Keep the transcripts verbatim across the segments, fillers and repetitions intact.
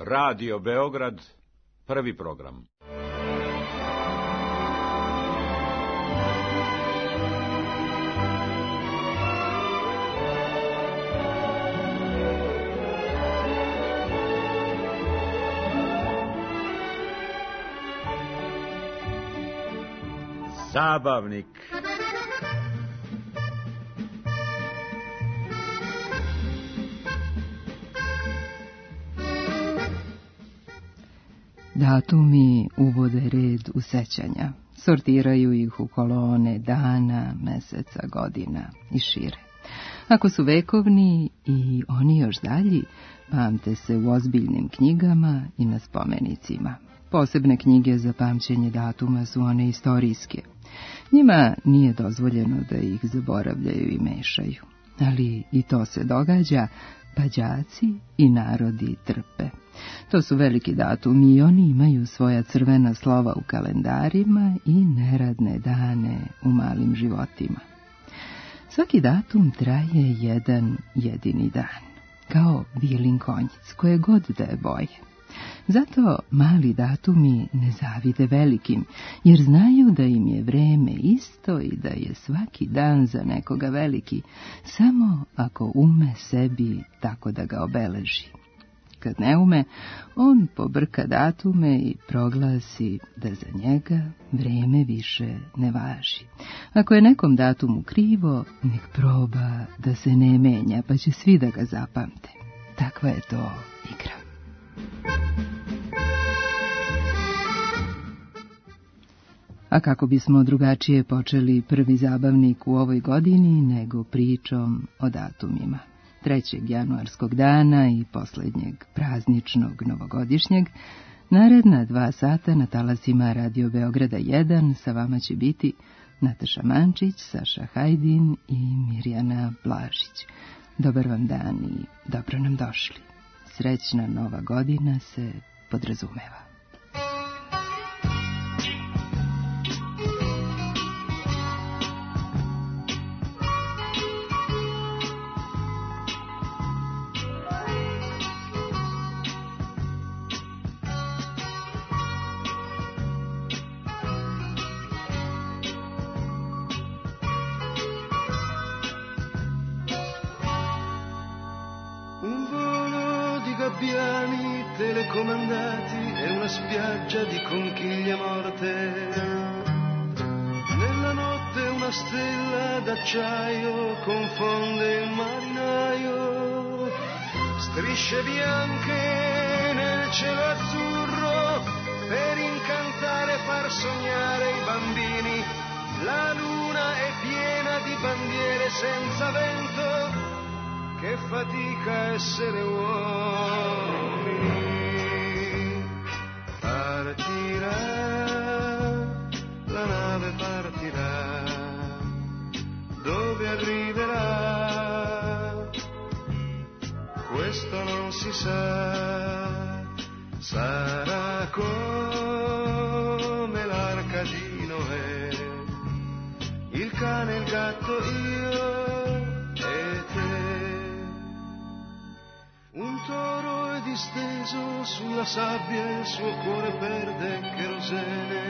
Radio Beograd, prvi program. Zabavnik. Datumi uvode red u sećanja, sortiraju ih u kolone dana, meseca, godina i šire. Ako su vekovni i oni još dalji, pamte se u ozbiljnim knjigama i na spomenicima. Posebne knjige za pamćenje datuma su one istorijske. Njima nije dozvoljeno da ih zaboravljaju i mešaju, ali i to se događa, pa đaci i narodi trpe. To su veliki datumi i oni imaju svoja crvena slova u kalendarima i neradne dane u malim životima. Svaki datum traje jedan jedini dan, kao vilin konjic, koje god da je boje. Zato mali datumi ne zavide velikim, jer znaju da im je vreme isto i da je svaki dan za nekoga veliki, samo ako ume sebi tako da ga obeleži. Kad ne ume, on pobrka datume i proglasi da za njega vreme više ne važi. Ako je nekom datumu krivo, nek proba da se ne menja, pa će svi da ga zapamte. Takva je to igra. A kako bismo drugačije počeli prvi zabavnik u ovoj godini nego pričom o datumima. trećeg januarskog dana i posljednjeg prazničnog novogodišnjeg, naredna dva sata na talasima Radio Beograda jedan sa vama će biti Nataša Mančić, Saša Hajdin i Mirjana Blažić. Dobar vam dan i dobro nam došli. Srećna nova godina se podrazumeva. Telecomandati e una spiaggia di conchiglie morte. Nella notte una stella d'acciaio confonde il marinaio. Strisce bianche nel cielo azzurro per incantare e far sognare i bambini. La luna è piena di bandiere senza vento. Che fatica essere uomini. Partirà, la nave partirà, dove arriverà, questo non si sa, sarà come l'arca di Noè, il cane, il gatto, io e te. Un toro è disteso sulla sabbia e il suo cuore perde cherosene.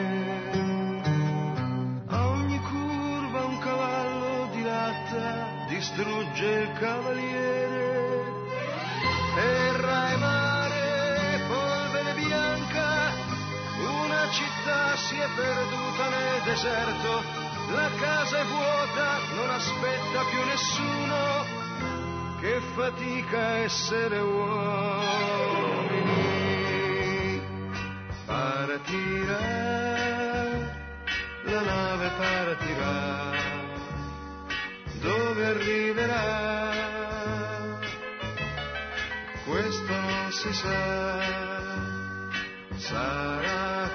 A ogni curva un cavallo dilatta, distrugge il cavaliere. Terra e mare, polvere bianca, una città si è perduta nel deserto. La casa è vuota, non aspetta più nessuno. Che fatica essere uomini. Partirà, la nave partirà, dove arriverà, questo non si sa, sarà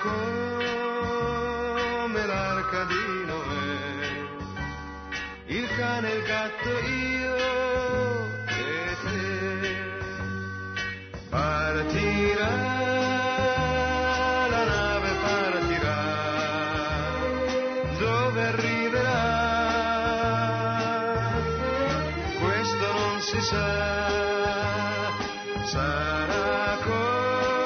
come l'arca di Noè, il cane, il gatto, io. Partirà, la nave partirà, dove arriverà, questo non si sa, sarà come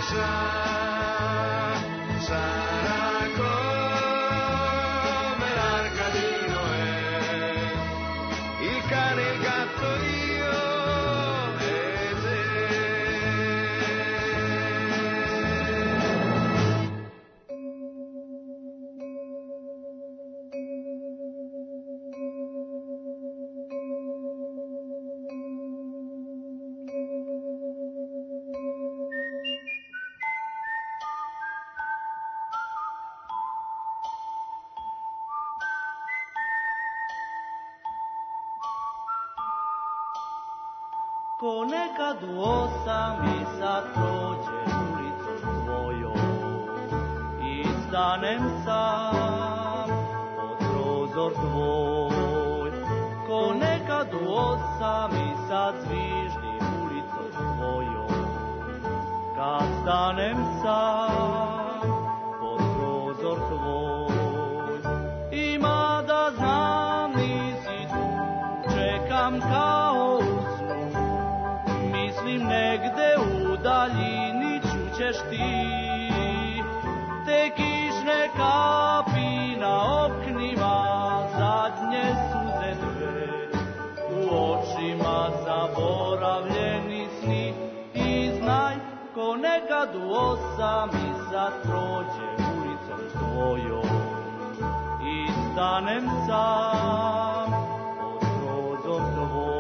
sa, sarà come l'arca di Noè, il cane, il gatto, io e te. Ponekad u osam i sad prođem ulicom tvojom i stanem sam pod prozor tvoj. Ponekad u osam i sad zviždim ulicom tvojom kad stanem sam pod prozor tvoj. Ima da znam nisi tu, čekam kao negde u daljini čućeš ti te kišne kapi na oknima, zadnje suze dve u očima, zaboravljeni sni. I znaj, ko nekad u osam i sad prođem ulicom tvojom i stanem sam pod prozor tvoj.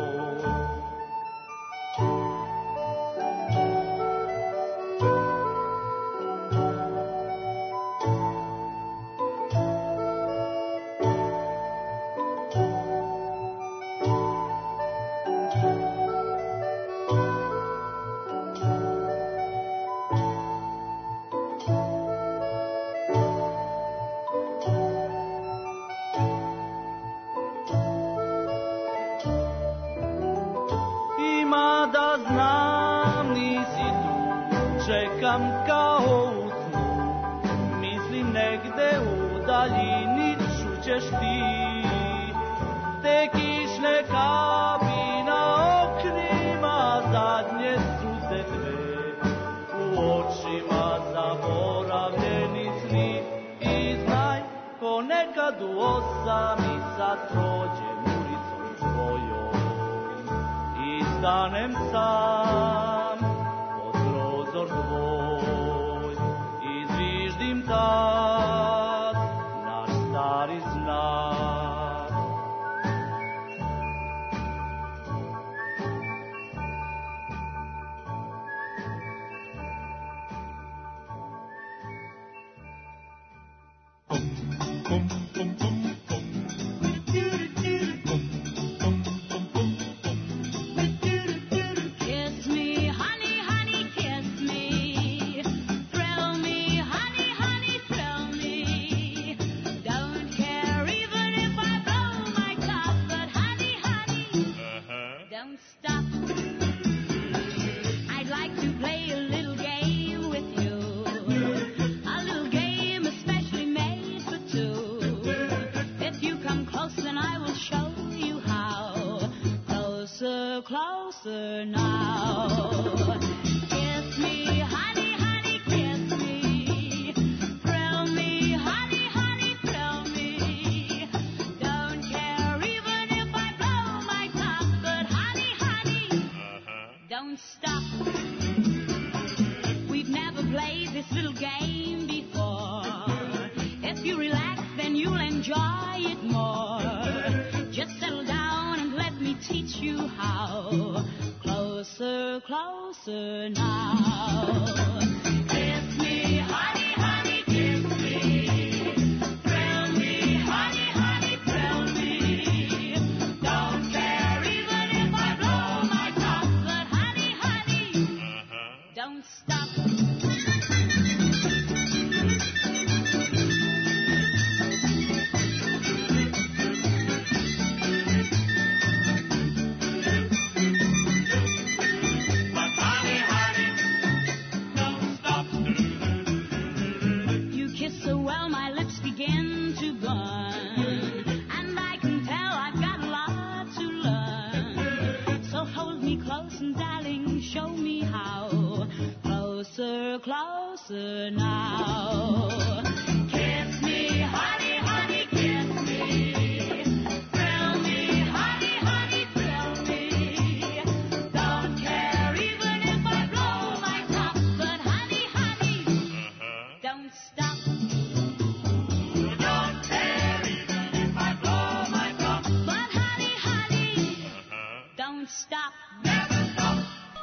Čekam kao u snu, mislim negde u daljini čućeš ti te kišne kapi na oknima, zadnje suze dve u očima, zaboravljeni sni. I znaj, ko nekad u osam i sad prođem ulicom tvojom i stanem sam prozor tvoj i zviždim tad naš stari znak. Closer now. Kiss me, honey, honey, kiss me. Thrill me, honey, honey, thrill me. Don't care even if I blow my top, but honey, honey, uh-huh. Don't stop. We've never played this little game before. If you relax, then you'll enjoy it more. Just settle down and let me teach you how. Closer, closer now. Kiss me, honey, honey, kiss me. Thrill me, honey, honey, thrill me. Don't care even if I blow my top, but honey, honey, uh-huh. Don't stop. closer, closer now. Kiss me, honey, honey, kiss me. Thrill me, honey, honey, thrill me. Don't care even if I blow my top, but honey, honey, uh-huh. Don't stop. Don't care even if I blow my top, but honey, honey, uh-huh. Don't stop. Never stop.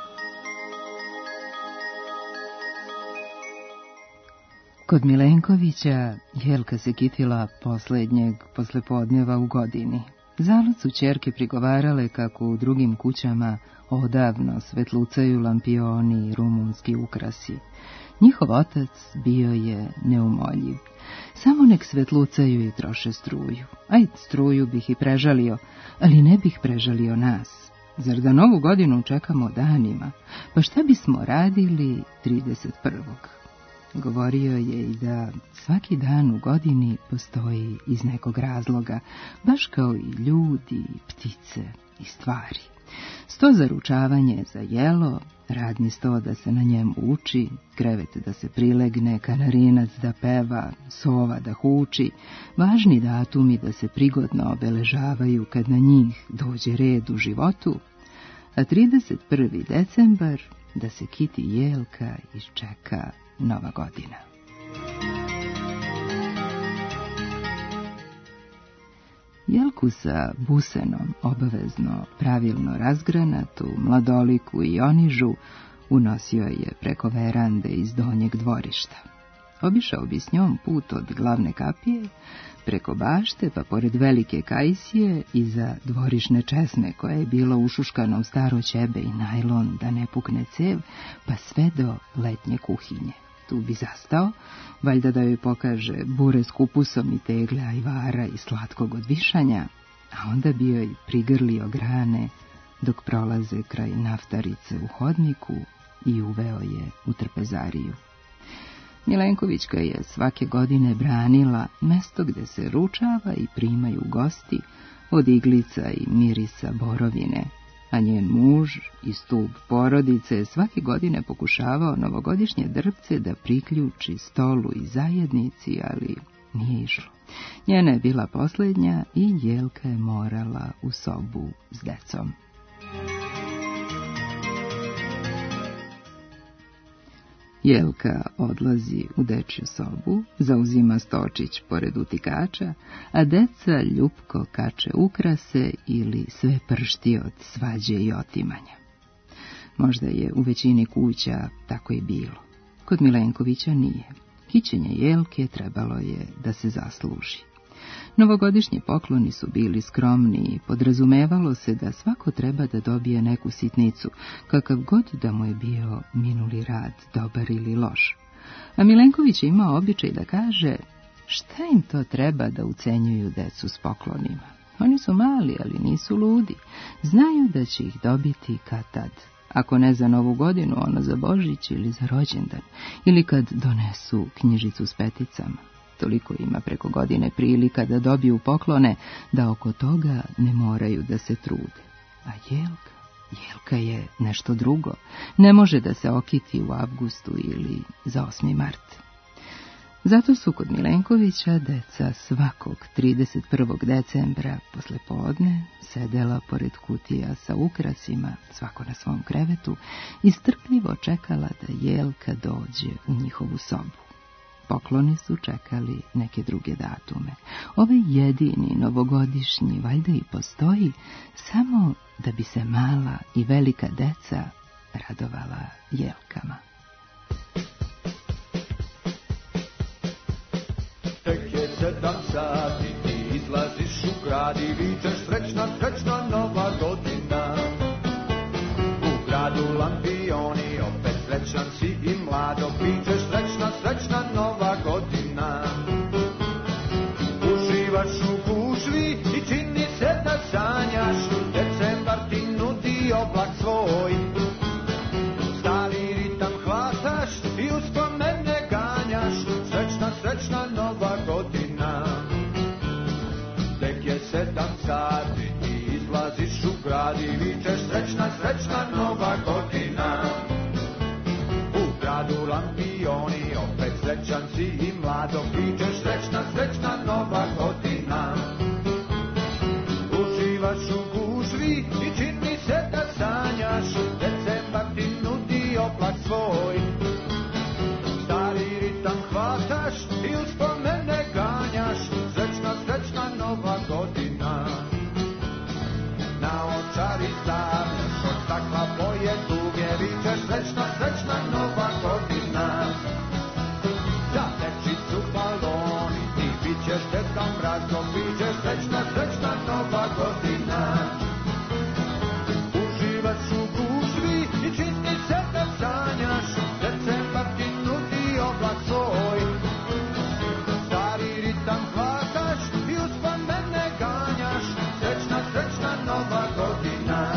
Kod Milenkovića Jelka se kitila posljednjeg poslepodneva u godini. Zalud su ćerke prigovarale kako u drugim kućama odavno svetlucaju lampioni i rumunski ukrasi. Njihov otac bio je neumoljiv. Samo nek svetlucaju i troše struju. Aj, struju bih i prežalio, ali ne bih prežalio nas. Zar da novu godinu čekamo danima? Pa šta bismo radili trideset prvog Govorio je i da svaki dan u godini postoji iz nekog razloga, baš kao i ljudi, ptice i stvari. Sto za ručavanje za jelo, radni sto da se na njem uči, krevet da se prilegne, kanarinac da peva, sova da huči, važni datumi da se prigodno obeležavaju kad na njih dođe red u životu, a trideset prvi decembar da se kiti Jelka i čeka nova godina. Jelku sa busenom, obavezno pravilno razgranatu, mladoliku i onižu, unosio je preko verande iz donjeg dvorišta. Obišao bi s njom put od glavne kapije, preko bašte, pa pored velike kajsije, iza dvorišne česme koja je bila ušuškana u staro ćebe i najlon da ne pukne cev, pa sve do letnje kuhinje. Tu bi zastao, valjda da joj pokaže bure s kupusom i tegle ajvara i slatkog od višanja, a onda bi joj prigrlio grane dok prolaze kraj naftarice u hodniku i uveo je u trpezariju. Milenkovićka je svake godine branila mesto gde se ručava i primaju gosti od iglica i mirisa borovine, a njen muž i stub porodice svake godine pokušavao novogodišnje drpce da priključi stolu i zajednici, ali nije išlo. Njena je bila posljednja i Jelka je morala u sobu s decom. Jelka odlazi u dečju sobu, zauzima stočić pored utikača, a deca ljupko kače ukrase ili sve pršti od svađe i otimanja. Možda je u većini kuća tako i bilo. Kod Milenkovića nije. Kićenje Jelke trebalo je da se zasluži. Novogodišnji pokloni su bili skromni i podrazumevalo se da svako treba da dobije neku sitnicu, kakav god da mu je bio minuli rad, dobar ili loš. A Milenković je imao običaj da kaže, šta im to treba da ucenjuju decu s poklonima? Oni su mali, ali nisu ludi. Znaju da će ih dobiti kad tad. Ako ne za novu godinu, ono za Božić ili za rođendan, ili kad donesu knjižicu s peticama. Toliko ima preko godine prilika da dobiju poklone, da oko toga ne moraju da se trude. A Jelka, Jelka je nešto drugo. Ne može da se okiti u avgustu ili za osmi mart. Zato su kod Milenkovića deca svakog trideset prvog decembra posle podne sedela pored kutija sa ukrasima, svako na svom krevetu, i strpljivo čekala da Jelka dođe u njihovu sobu. Pokloni su čekali neke druge datume. Ovaj jedini novogodišnji valjda i postoji samo da bi se mala i velika deca radovala Jelkama. Tek je sedam sati, ti izlaziš u grad i vičeš srećna, srećna nova godina. U gradu lampioni, opet srećan si i mlado, vičeš srećna, srećna nova godina. Uživaš u gužvi i čini se da sanjaš, decembar ti nudi oblak svoj. Stari ritam hvataš i uspomene ganjaš, srećna, srećna nova godina. Tek je sedam sati, ti izlaziš u grad i vičeš srećna, srećna nova godina. U gradu oblak svoj. Stari ritam hvataš i uspomene ganjaš, srećna, srećna nova godina. Na očari stavljaš od stakla boje duge, vičeš srećna, srećna nova godina. Za dečicu baloni ti bićeš dedom razom, bićeš srećna, srećna nova godina. Uživaš u gužvi i čini se da sanjaš, decembar ti nudi oblak svoj. Stari ritam hvataš i uspomene ganjaš, srećna, srećna nova godina.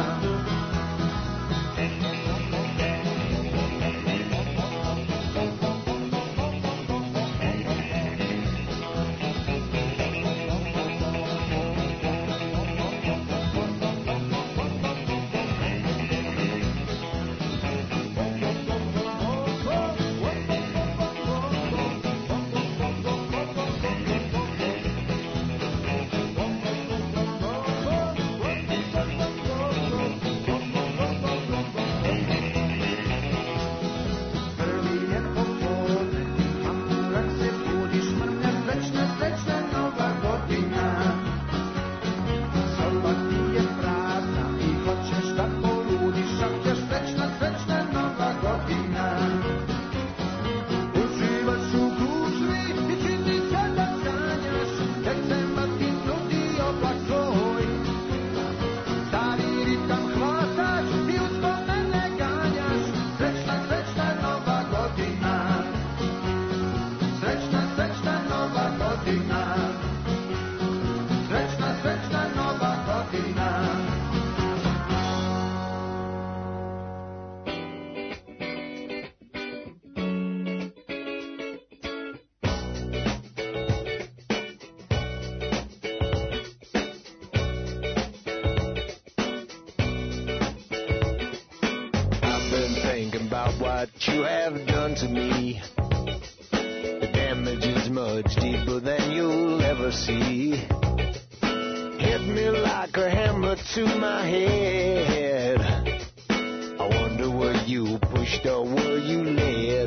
What you have done to me, the damage is much deeper than you'll ever see. Hit me like a hammer to my head. I wonder were you pushed or were you led?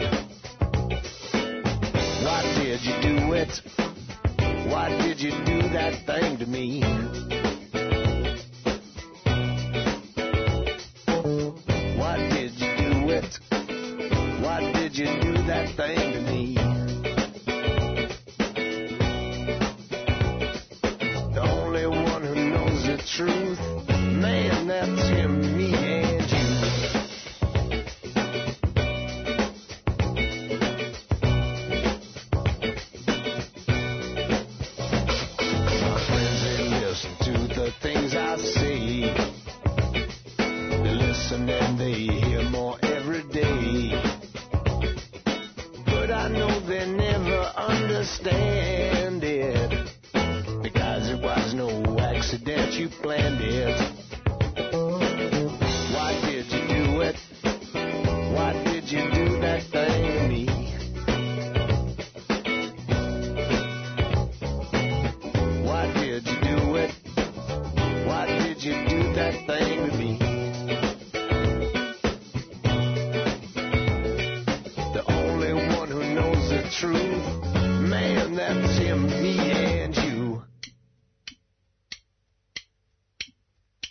Why did you do it? Why did you do that thing to me? Why did you do it? Why did you do that thing to me? The only one who knows the truth, man, that's him, me and you. My friends, they listen to the things I say. They listen and they hear more every day. But I know they never understand it, because it was no accident, you planned it. Why did you do it? Why did you do that thing to me? Why did you do it? Why did you do that thing to me? Truth, man, that's him, me and you.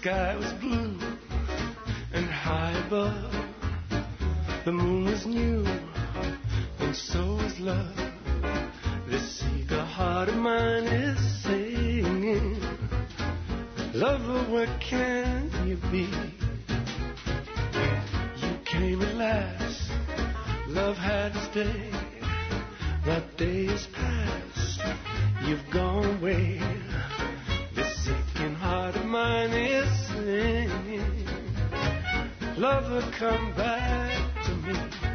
sky was blue and high above. The moon was new and so was love. This eager heart of mine is singing, lover, where can you be? You came at last, love had its day. That day is past, you've gone away. This aching heart of mine is singing, lover, come back to me.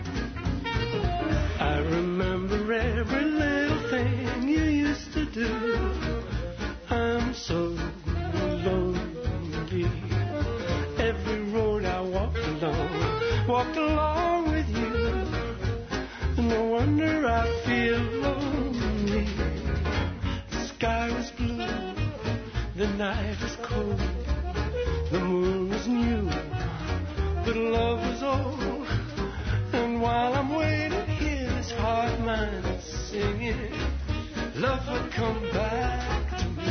I remember every little thing you used to do. I'm so lonely. Every road I walked along, walked along with you. No wonder I feel lonely. The sky was blue, the night was cold, the moon was new, but love was old. And while I'm waiting here, this heart of mine is singing, lover, come back to me.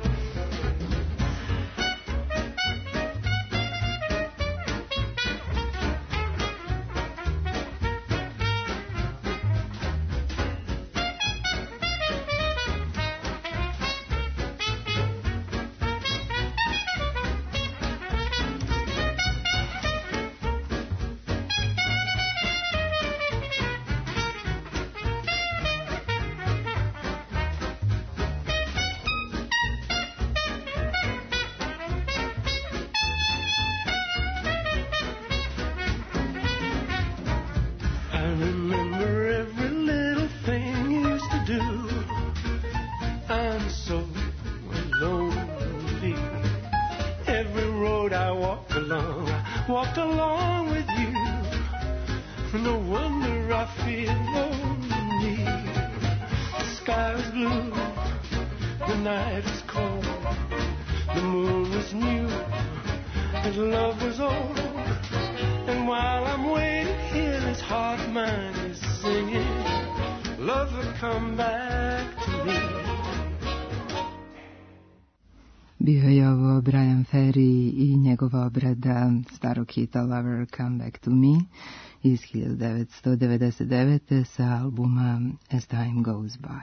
Bio je ovo Brian Ferry i njegova obrada starog hita Lover Come Back to Me iz hiljadu devetsto devedeset devete sa albuma As Time Goes By.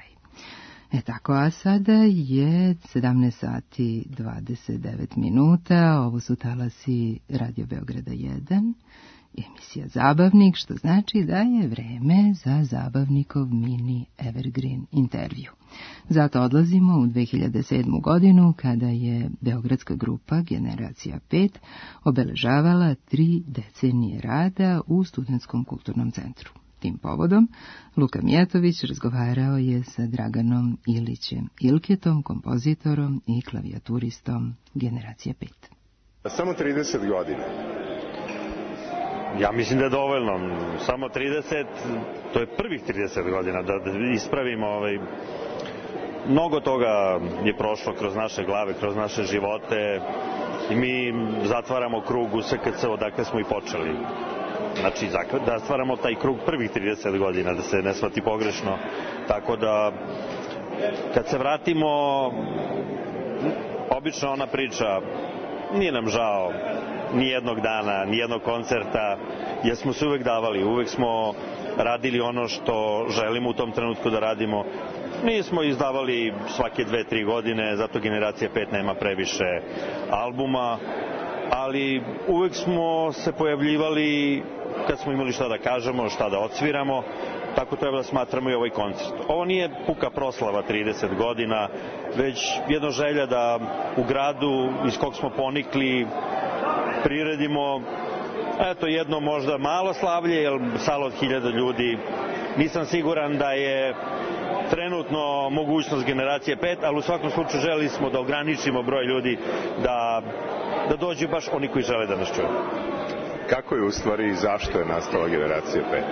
E tako, a sada je sedamnaest sati dvadeset devet minuta, ovo su talasi Radio Beograda jedan, emisija Zabavnik, što znači da je vreme za Zabavnikov mini Evergreen intervju. Zato odlazimo u dve hiljade sedmu. godinu, kada je beogradska grupa Generacija pet obeležavala tri decenije rada u Studentskom kulturnom centru. Tim povodom, Luka Mijatović razgovarao je sa Draganom Ilićem Ilketom, kompozitorom i klavijaturistom Generacije pet. Samo trideset godina. Ja mislim da je dovoljno. Samo trideset, to je prvih trideset godina, da ispravimo ovaj... Mnogo toga je prošlo kroz naše glave, kroz naše živote i mi zatvaramo krug u S K C odakle smo i počeli. Znači, da stvaramo taj krug prvih trideset godina, da se ne shvati pogrešno. Tako da, kad se vratimo, obično ona priča, nije nam žao ni jednog dana, ni jednog koncerta, jer smo se uvek davali, uvek smo radili ono što želimo u tom trenutku da radimo. Nismo izdavali svake dve, tri godine, zato Generacija pet nema previše albuma, ali uvek smo se pojavljivali kad smo imali šta da kažemo, šta da odsviramo, tako treba da smatramo i ovaj koncert. Ovo nije puka proslava trideset godina, već jedna želja da u gradu iz kog smo ponikli priredimo eto jedno možda malo slavlje, jer sala od hiljada ljudi. Nisam siguran da je trenutno mogućnost Generacije pet, ali u svakom slučaju želi smo da ograničimo broj ljudi, da, da dođu baš oni koji žele da nas čuju. Kako je u stvari i zašto je nastala Generacija pet?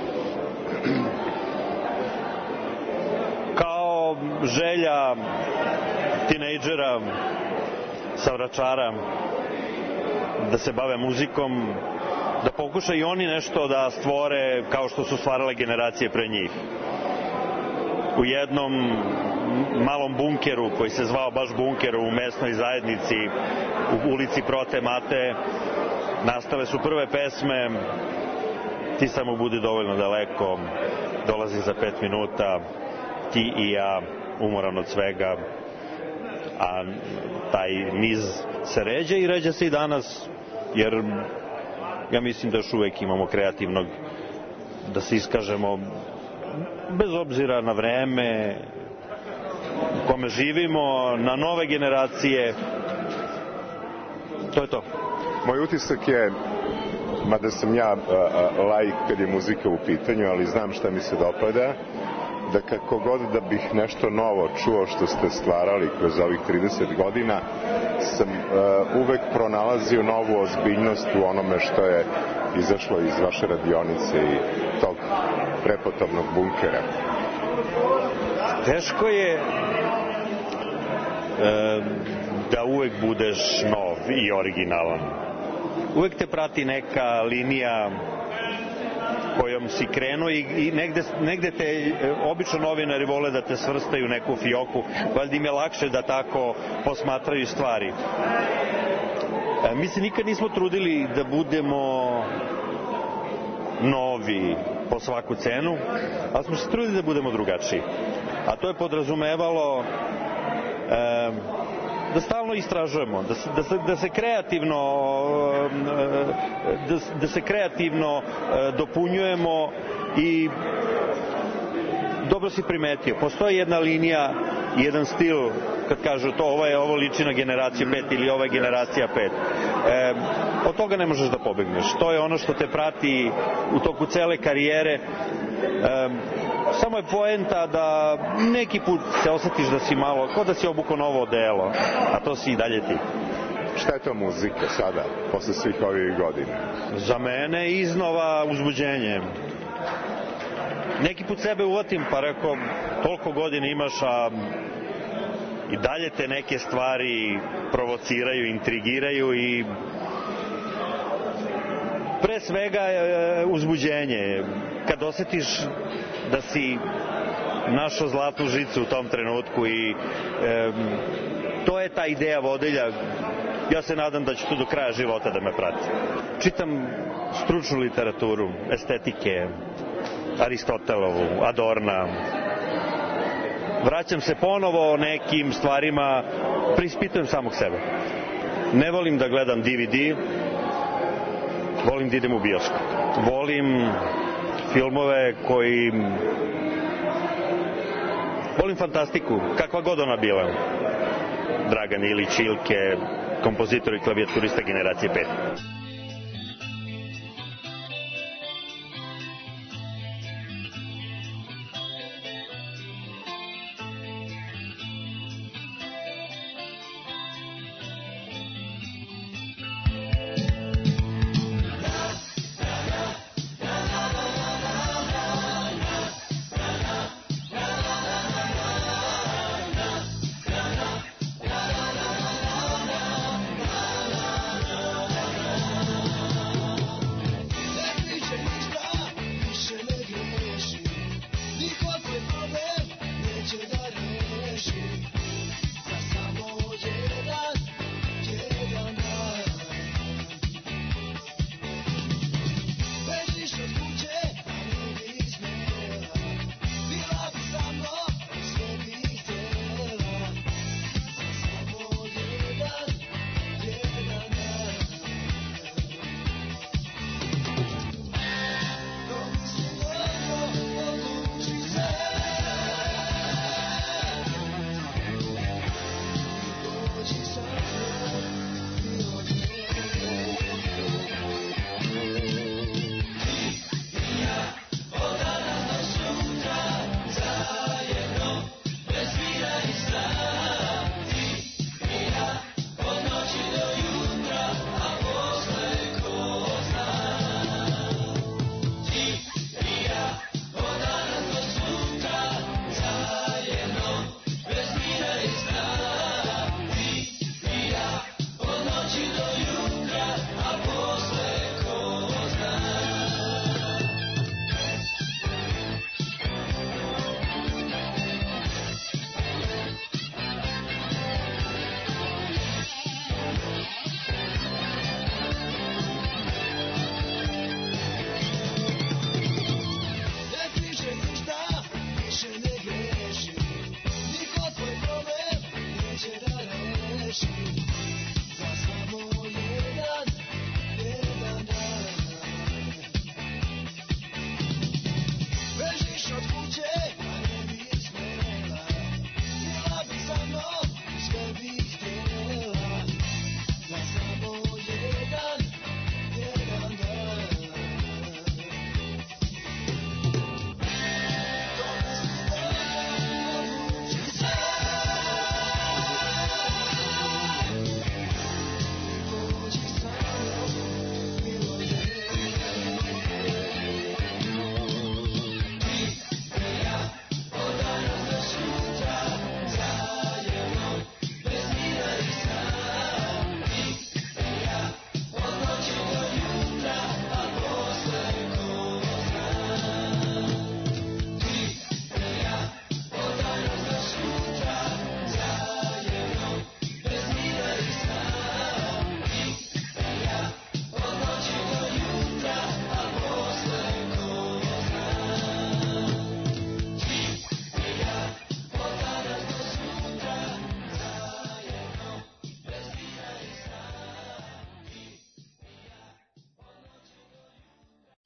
Kao želja tinejdžera sa Vračara da se bave muzikom, da pokušaju oni nešto da stvore kao što su stvarale generacije pre njih. u jednom malom bunkeru koji se zvao baš bunker u mesnoj zajednici u ulici Prote Mate nastale su prve pesme Ti samo budi dovoljno daleko, Dolazi za pet minuta, Ti i ja, Umoran od svega, a taj niz se ređe i ređe se i danas, jer ja mislim da još uvek imamo kreativnog da se iskažemo bez obzira na vreme u kome živimo, na nove generacije. To je to. Moj utisak je, mada sam ja a, a, laik kad je muzika u pitanju, ali znam šta mi se dopada, da kako god da bih nešto novo čuo što ste stvarali kroz ovih trideset godina, sam uh, uvek pronalazio novu ozbiljnost u onome što je izašlo iz vaše radionice i tog prepotopnog bunkera. Teško je e, da uvek budeš nov i originalan. Uvek te prati neka linija kojom si krenuo i, i negde, negde te e, obično novinari vole da te svrstaju u neku fioku, valjda im je lakše da tako posmatraju stvari. E, mi se nikad nismo trudili da budemo novi po svaku cenu, ali smo se trudili da budemo drugačiji. A to je podrazumevalo e, da stalno istražujemo, da se, da se, da se kreativno da, da se kreativno dopunjujemo i dobro si primetio, postoji jedna linija, jedan stil, kad kažu to, ovo je, ovo liči na generaciju pet ili ova je generacija pet. E, od toga ne možeš da pobegneš. To je ono što te prati u toku cele karijere. E, samo je poenta da neki put se osjetiš da si malo, kao da si obukao novo odelo, a to si i dalje ti. Šta je to muzika sada, posle svih ovih godina? Za mene iznova uzbuđenje. Neki put sebe uvatim, pa rekao, toliko godina imaš, a i dalje te neke stvari provociraju, intrigiraju i pre svega e, uzbuđenje. Kad osjetiš da si našao zlatnu žicu u tom trenutku i e, to je ta ideja vodilja. Ja se nadam da će to do kraja života da me prati. Čitam stručnu literaturu, estetike, Aristotelovu, Adorna. Vraćam se ponovo nekim stvarima, preispitujem samog sebe. Ne volim da gledam D V D, volim da idem u bioskop. Volim filmove koji... Volim fantastiku, kakva god ona bila. Dragan Ilić, Ilke, kompozitor i klavijaturista generacije pet.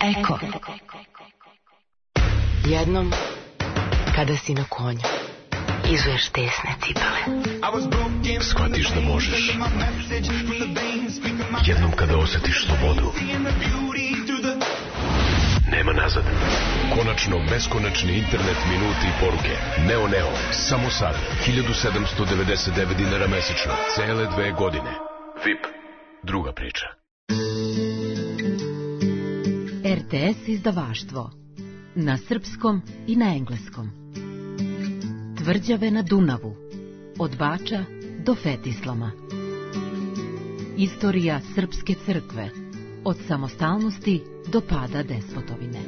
Eko. Jednom, kada si na konju, izuješ tesne cipele. Shvatiš da možeš. Jednom kada osjetiš slobodu, nema nazad. Konačno beskonačni internet, minuti i poruke. Neo Neo, samo sad, hiljadu sedamsto devedeset devet dinara mesečno, cele dve godine. V I P, druga priča. R T S izdavaštvo, na srpskom i na engleskom. Tvrđave na Dunavu, od Bača do Fetislama. Istorija srpske crkve, od samostalnosti do pada despotovine.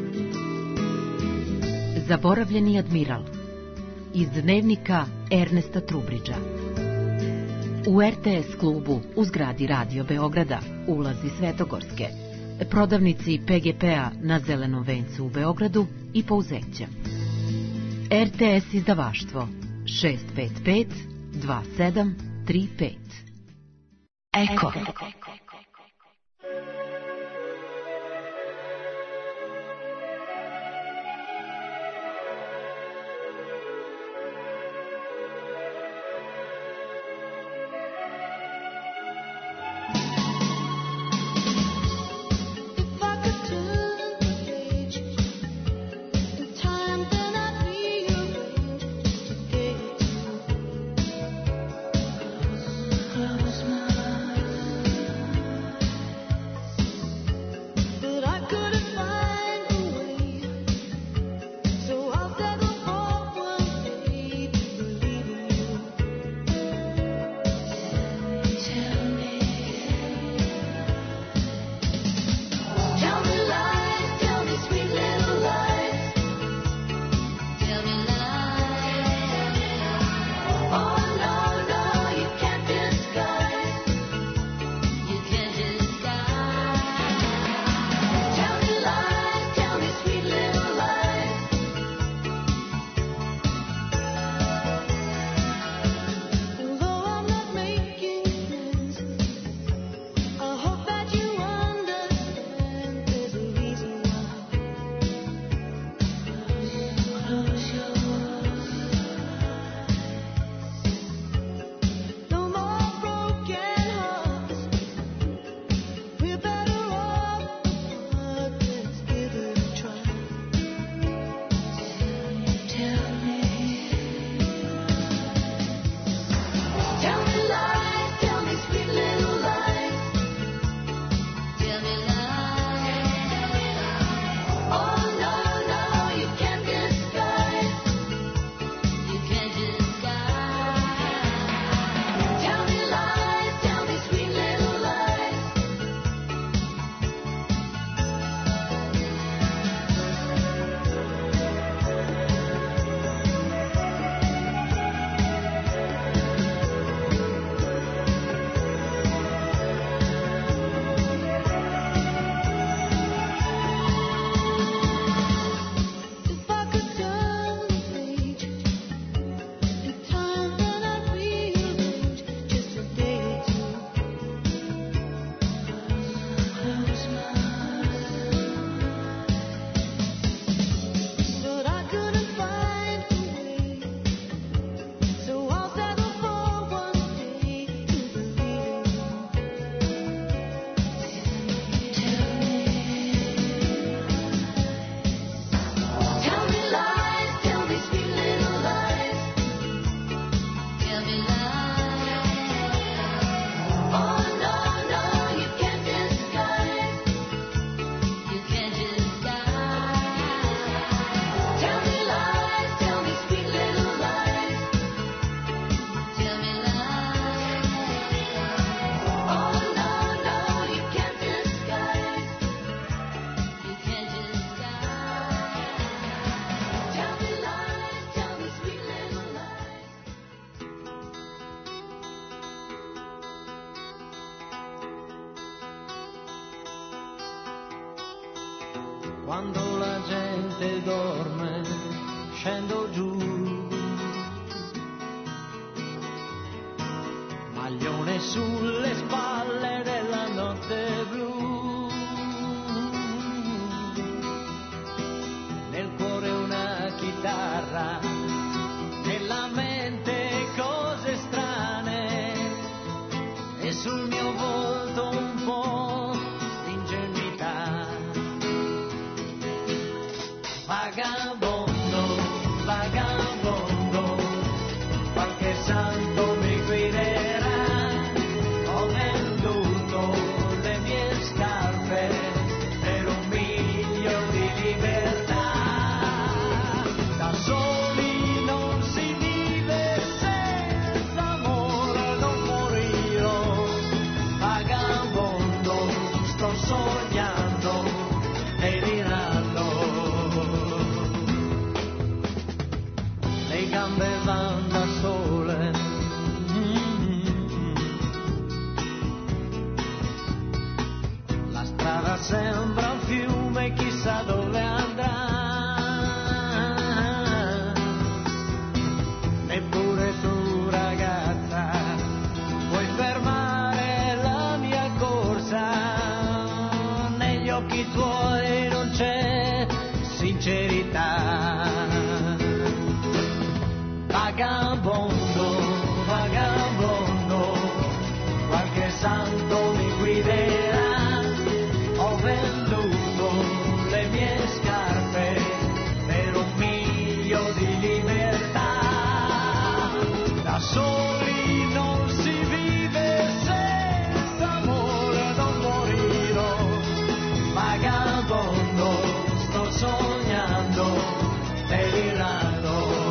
Zaboravljeni admiral, iz dnevnika Ernesta Trubridža. U R T S klubu u zgradi Radio Beograda, ulazi Svetogorske, prodavnici P G P-a na Zelenom vencu u Beogradu i Pouzeća. R T S izdavaštvo šest pet pet dva sedam tri pet. Eko. Quando la gente dorme, scendo giù. Maglione sulle spalle della notte blu. gambe van da sole. Mm-hmm. La strada sembra un fiume, chissà dove andrà. Neppure tu, ragazza, puoi fermare la mia corsa. Negli occhi tuoi non c'è sincerità. Vagabondo, vagabondo, qualche santo mi guiderà. Ho venduto le mie scarpe per un miglio di libertà. Da soli non si vive, senza amore non morirò. Vagabondo, sto sognando, delirando.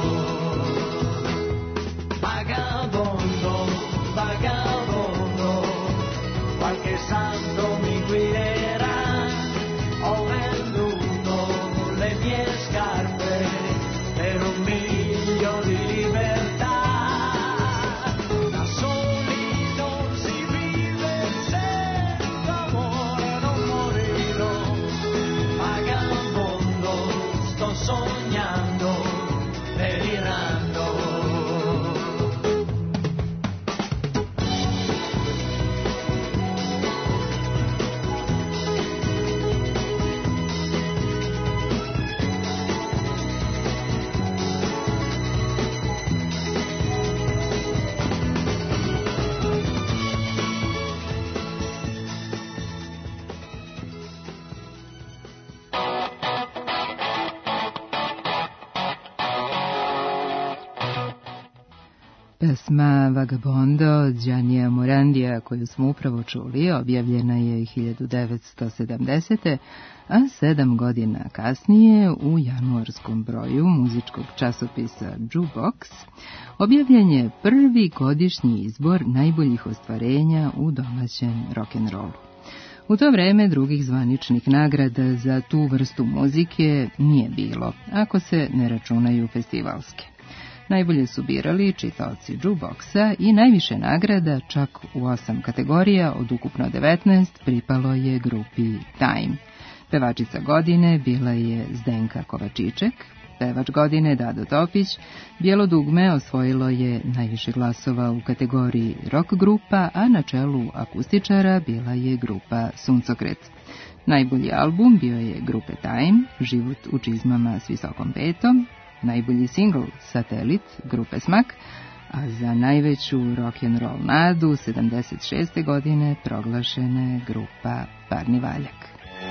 Vagabondo, vagabondo, qualche santo mi guiderà. Ho venduto le mie scarpe per un miglio di libertà. Da soli non si vive, senza amore non morirò. Vagabondo, sto sognando, delirando. Pesma Vagabondo od Giannija Morandija, koju smo upravo čuli, objavljena je hiljadu devetsto sedamdesete. a sedam godina kasnije u januarskom broju muzičkog časopisa Jukebox objavljen je prvi godišnji izbor najboljih ostvarenja u domaćem rock'n'rollu. U to vreme drugih zvaničnih nagrada za tu vrstu muzike nije bilo, ako se ne računaju festivalske. Najbolje su birali čitaoci Jukeboxa i najviše nagrada, čak u osam kategorija od ukupno devetnaest, pripalo je grupi Time. Pevačica godine bila je Zdenka Kovačiček, pevač godine Dado Topić, Bijelo dugme osvojilo je najviše glasova u kategoriji rock grupa, a na čelu akustičara bila je grupa Suncokret. Najbolji album bio je grupe Time, Život u čizmama s visokom petom, najbolji singl Satelit grupe Smak, a za najveću rock'n'roll nadu sedamdeset šeste godine proglašena je grupa Parni Valjak.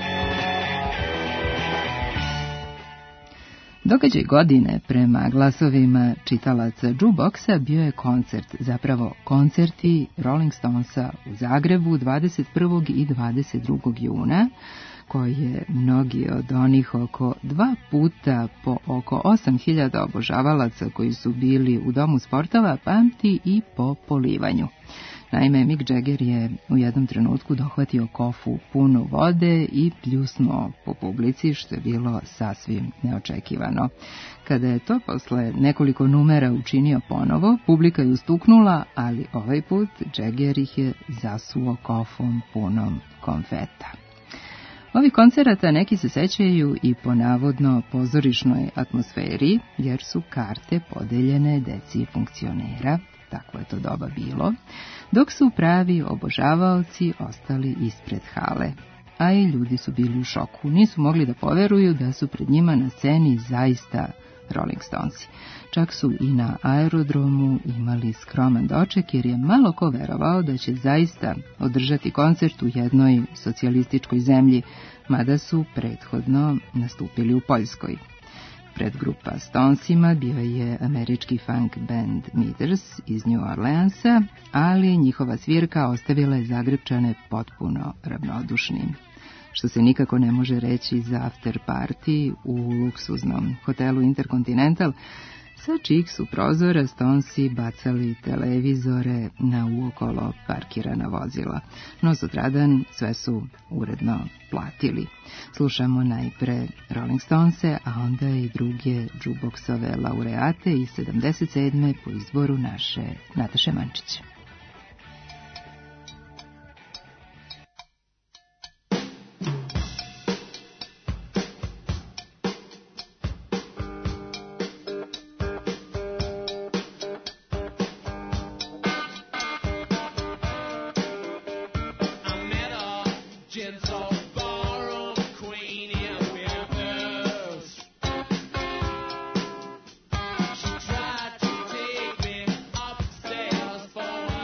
Događaj godine prema glasovima čitalaca Jukeboxa bio je koncert, zapravo koncerti Rolling Stonesa u Zagrebu dvadeset prvog i dvadeset drugog juna, koje mnogi od onih oko dva puta po oko osam hiljada obožavalaca koji su bili u Domu sportova pamti i po polivanju. Naime, Mick Jagger je u jednom trenutku dohvatio kofu punu vode i pljusnuo po publici, što je bilo sasvim neočekivano. Kada je to posle nekoliko numera učinio ponovo, publika je ustuknula, ali ovaj put Jagger ih je zasuo kofom punom konfeta. Ovih koncerata neki se sećaju i po navodno pozorišnoj atmosferi, jer su karte podeljene deci funkcionera, takvo je to doba bilo, dok su pravi obožavaoci ostali ispred hale. A i ljudi su bili u šoku, nisu mogli da poveruju da su pred njima na sceni zaista Rolling Stonesi. Čak su i na aerodromu imali skroman doček, jer je malo ko verovao da će zaista održati koncert u jednoj socijalističkoj zemlji, mada su prethodno nastupili u Poljskoj. Predgrupa Stonesima bio je američki funk band Meters iz New Orleansa, ali njihova svirka ostavila je Zagrebčane potpuno ravnodušnim, što se nikako ne može reći za after party u luksuznom hotelu Intercontinental sa čijih su prozora Stonesi bacali televizore na uokolo parkirana vozila. No sutradan sve su uredno platili. Slušamo najpre Rolling Stonese, a onda i druge džuboksove laureate iz sedamdeset sedme po izboru naše Nataše Mančić. For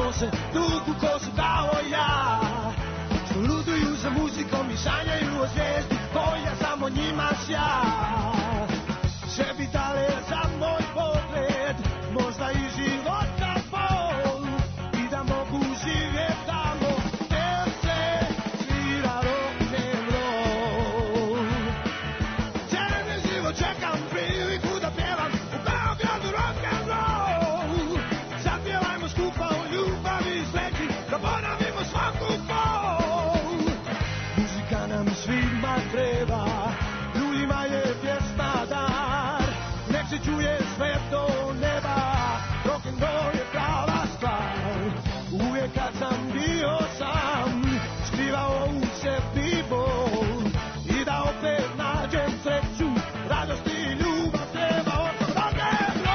nose dugu kosu kao ja, što luduju za muzikom i sanjaju o zvijezdi koja samo njima sja. Sebi dale za moj pogled, možda i života pol, i da mogu živjet tamo gdje se svira rock'n'roll. Cijeli život čekam priliku da pjevam u Beogradu rock'n'roll. Zapjevajmo skupa o ljubavi i sreći, da ponavimo svaku bol. Muzika nam svima treba, ljudima je pjesma dar, nek se čuje sve do neba, rock'n'roll je prava stvar. Uvijek kad sam bio sam, skrivao u sebi bol, i da opet nađem sreću, radost i ljubav treba od rock'n'roll.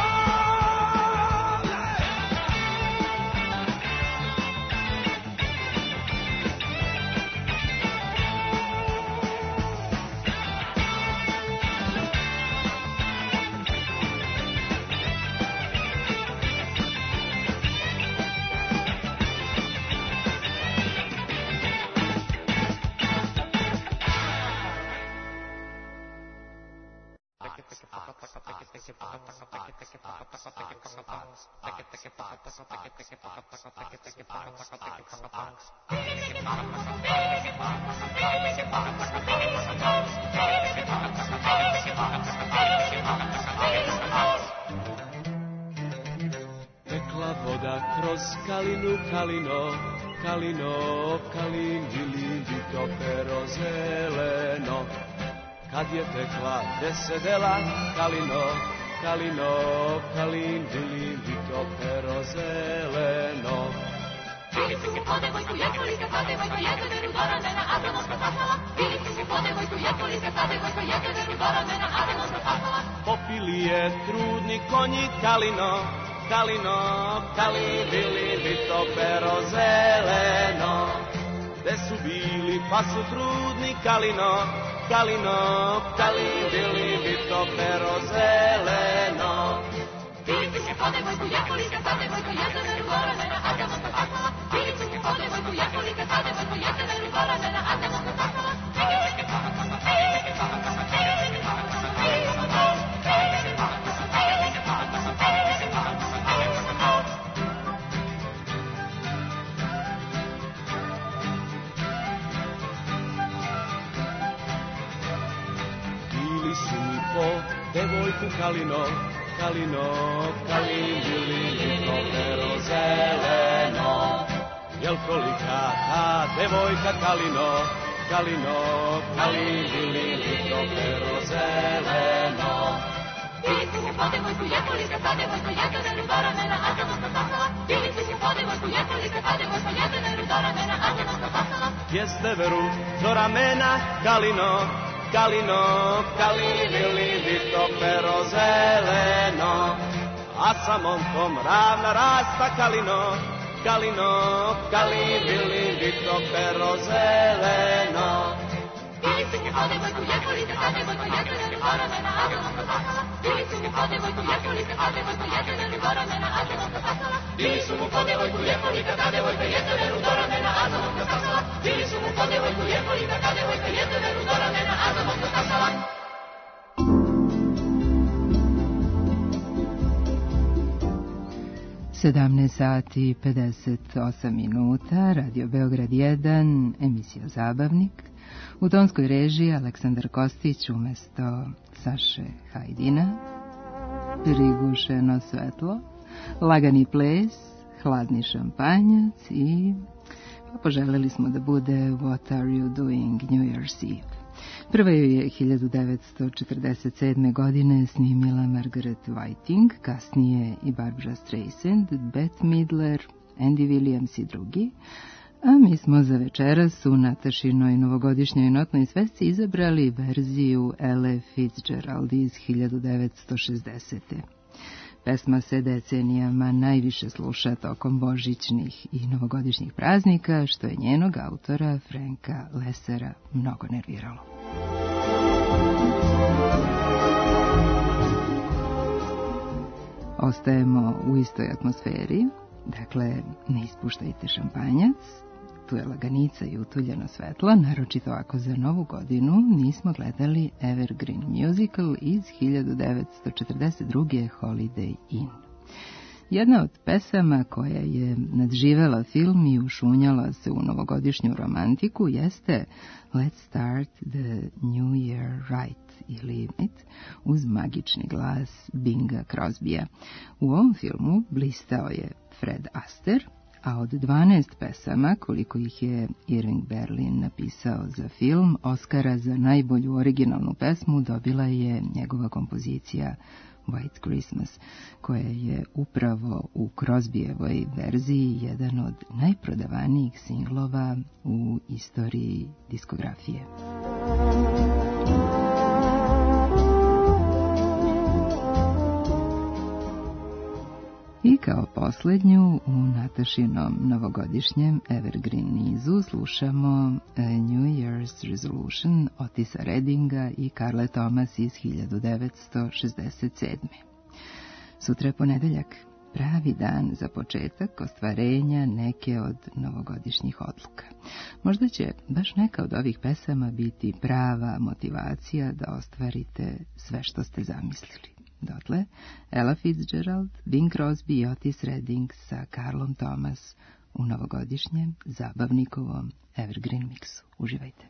Tekla voda kroz kalinu, kalino, kalino, kalindi, lindi, to pero zeleno. Kad je tekla, gde se dela, kalino, kalino, kalindi, lindi, to pero zeleno. Bili su se po devojku, jetuli se pa devojko, jete veru do ramena, a zamoška pasala. Bili su se po devojku, jetuli se pa devojko, jete veru do ramena, a zamoška pasala. Popili je trudni konji, kalino, kalino, kalindi, lindi, to pero zeleno. Gde su bili pa su trudni, kalino, kalino, kalindi, lindi, to pero zeleno. Bili su se po devojku, jetuli se pa devojko, jete veru do ramena, a zamoška pasala. Bili su se po devojku, jetuli se pa devojko, jete veru do ramena, a zamoška pasala. Bili su mi po devojku, kalino, kalino, kalindi, lindi, to pero zeleno. Jel kolika ta devojka, kalino, kalino, kalindi, lindi, to pero zeleno. Bili su se po devojku, jetuli se pa devojko, jete veru do ramena, a zamoška pasala. Bili su se po devojku, jetuli se pa devojko, jete veru do ramena, a zamoška pasala. Jeste veru do ramena, kalino, kalino, kalindi, lindi, to pero zeleno. A sa momkom ravna rasta, kalino, kalino, kalindi, lindi, to pero zeleno. Bili su se po devojku, jetuli se pa devojko, jete veru do ramena, a zamoška pasala. Bili su se po devojku, jetuli se pa devojko, jete veru do ramena, a zamoška pasala. Bili su mu po devojku, jetuli se pa devojko, jete veru do ramena, a zamoška pasala. Bili su mu po devojku, jetuli se pa devojko, jete veru do ramena, a zamoška pasala. sedamnaest sati i pedeset osam minuta, Radio Beograd jedan, emisija Zabavnik. U tonskoj režiji Aleksandar Kostić umesto Saše Hajdina. Prigušeno svetlo, lagani ples, hladni šampanjac i pa poželjeli smo da bude What are you doing New Year's Eve. Prva ju je hiljadu devetsto četrdeset sedme. godine snimila Margaret Whiting, kasnije i Barbara Streisand, Bette Midler, Andy Williams i drugi. A mi smo za večeras u Natašinoj novogodišnjoj notnoj svesci izabrali verziju Ella Fitzgerald iz hiljadu devetsto šezdesete. Pesma se decenijama najviše sluša tokom božićnih i novogodišnjih praznika, što je njenog autora Franka Lessera mnogo nerviralo. Ostajemo u istoj atmosferi, Dakle, ne ispuštajte šampanjac, tu je laganica i utuljeno svetlo, naročito ako za novu godinu nismo gledali Evergreen musical iz hiljadu devetsto četrdeset druge. Holiday Inn. Jedna od pesama koja je nadživela film i ušunjala se u novogodišnju romantiku jeste Let's Start the New Year Right, ili uz magični glas Binga Crosbya. U ovom filmu blistao je Fred Astaire, a od dvanaest pesama, koliko ih je Irving Berlin napisao za film, Oscara za najbolju originalnu pesmu dobila je njegova kompozicija White Christmas, koja je upravo u Crosbyjevoj verziji jedan od najprodavanijih singlova u istoriji diskografije. I kao posljednju u Natašinom novogodišnjem Evergreen nizu slušamo New Year's Resolution Otisa Reddinga i Carle Thomas iz hiljadu devetsto šezdeset sedme. Sutra je ponedeljak, pravi dan za početak ostvarenja neke od novogodišnjih odluka. Možda će baš neka od ovih pesama biti prava motivacija da ostvarite sve što ste zamislili. Dotle, Ella Fitzgerald, Bing Crosby i Otis Redding sa Carlom Thomas u novogodišnjem zabavnikovom Evergreen miksu. Uživajte.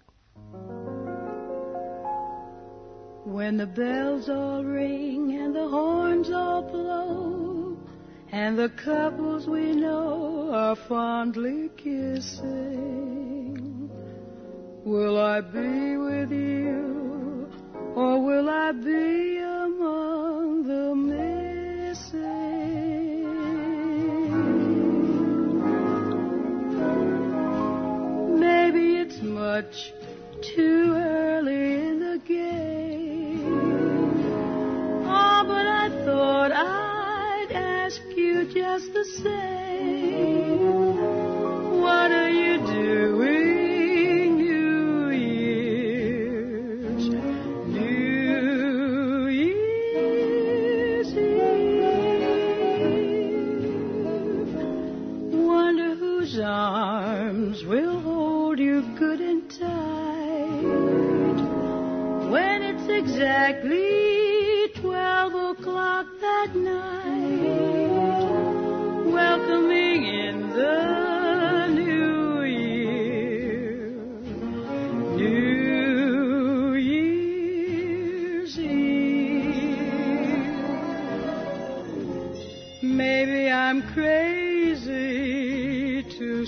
When the bells all ring and the horns all blow and the couples we know are fondly kissing, will I be with you or will I be among the missing? Maybe it's much too early in the game. Oh, but I thought I'd ask you just the same. What are you doing? Arms will hold you good and tight when it's exactly twelve o'clock that night, welcoming in the new year, New Year's Eve. Maybe I'm crazy to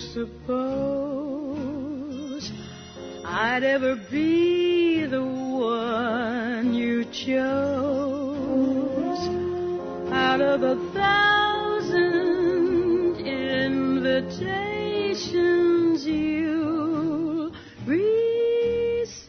suppose I'd ever be the one you chose out of a thousand invitations you receive.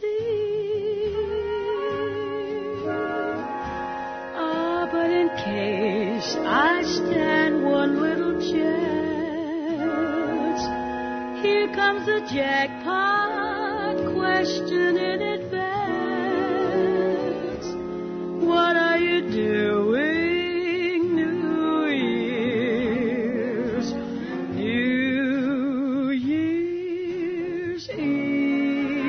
Ah, but in case I stand one little chance, here comes the jackpot question in advance. What are you doing New Year's, New Year's Eve?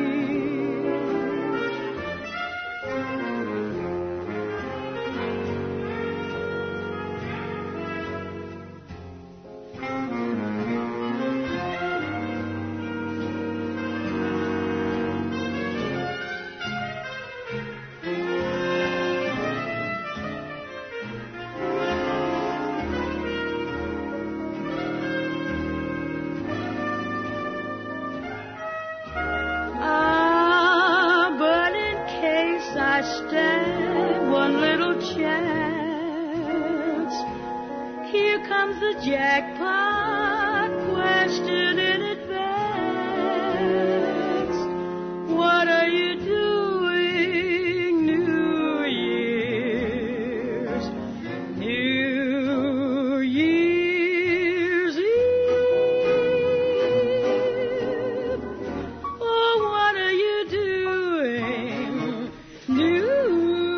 Stand one little chance. Here comes the jackpot question in advance. What are you doing New Year's, New Year's Eve? Oh, what are you doing New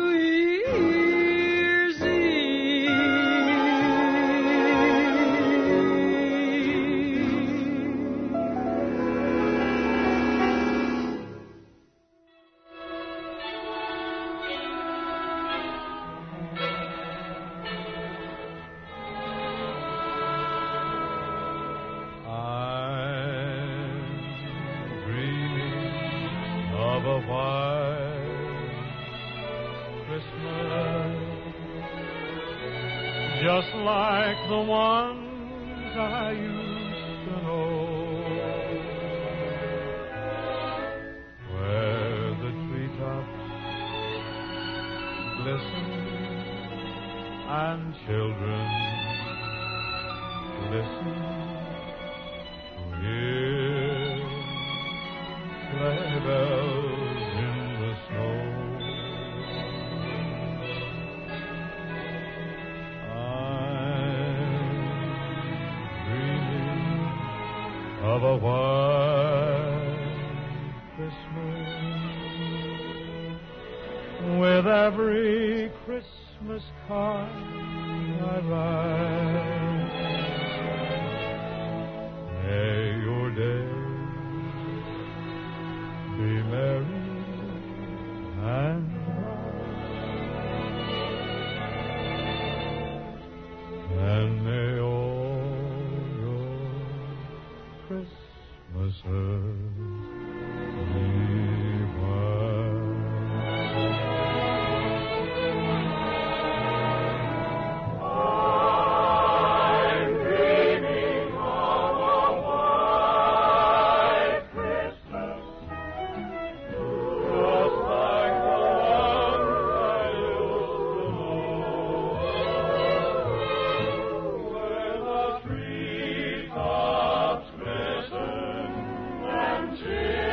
Year's Eve? a white Christmas, just like the ones I used to know, where the treetops glisten and children listen to hear sleigh bells in the snow. I'm dreaming of a white Christmas, with every Christmas card I write. May your day be merry and bright, and may all your Christmases be white. I'm dreaming of a white Christmas, just like the ones I used to know, where the treetops glisten and children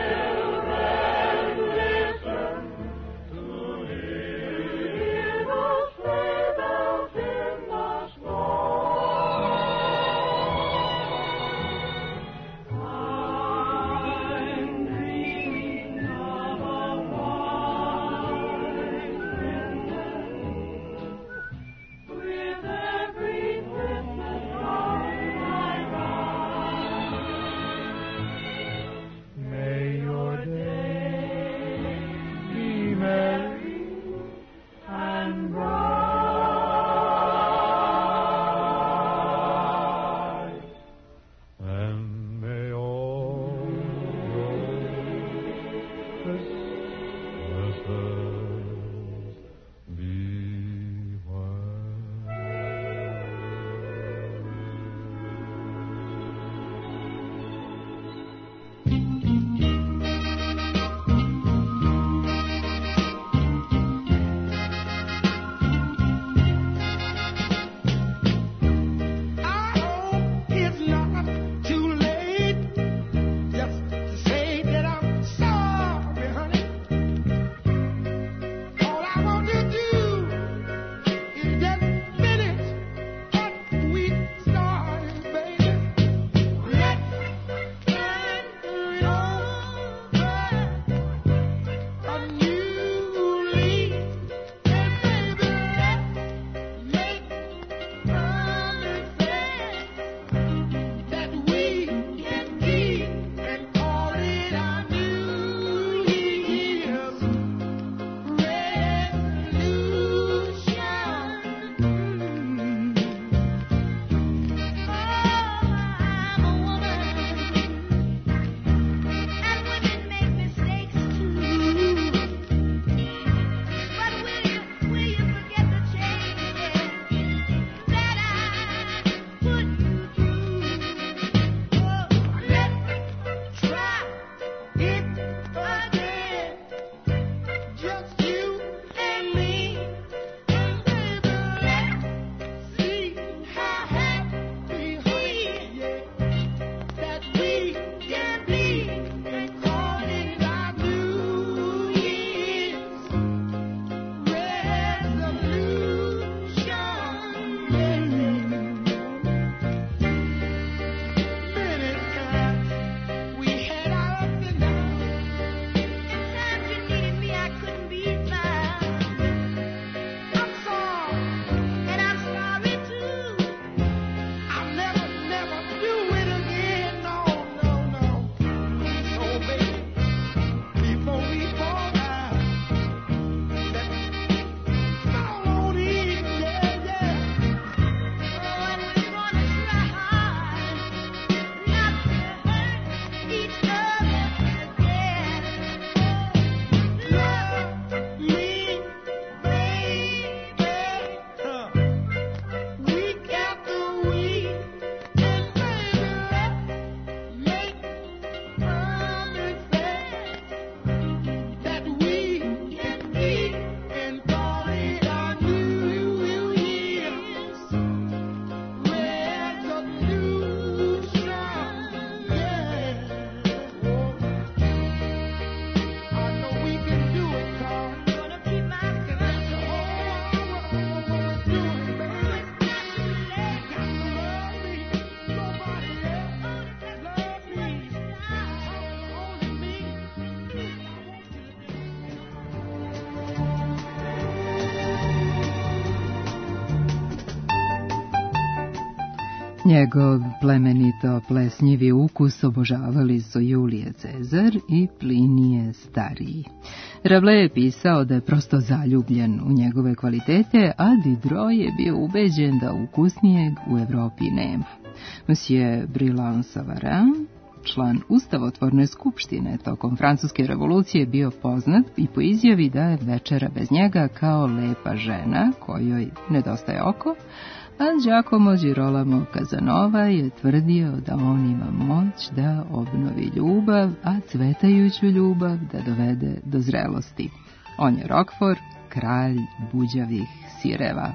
Njegov plemenito plesnjivi ukus obožavali su Julije Cezar i Plinije Stariji. Rabelais je pisao da je prosto zaljubljen u njegove kvalitete, a Diderot je bio ubeđen da ukusnijeg u Evropi nema. Monsieur Brillant Savarin, član Ustavotvorne skupštine tokom Francuske revolucije, bio poznat i po izjavi da je večera bez njega kao lepa žena kojoj nedostaje oko, a Giacomo Girolamo Casanova je tvrdio da on ima moć da obnovi ljubav, a cvetajuću ljubav da dovede do zrelosti. On je Roquefort, kralj buđavih sireva.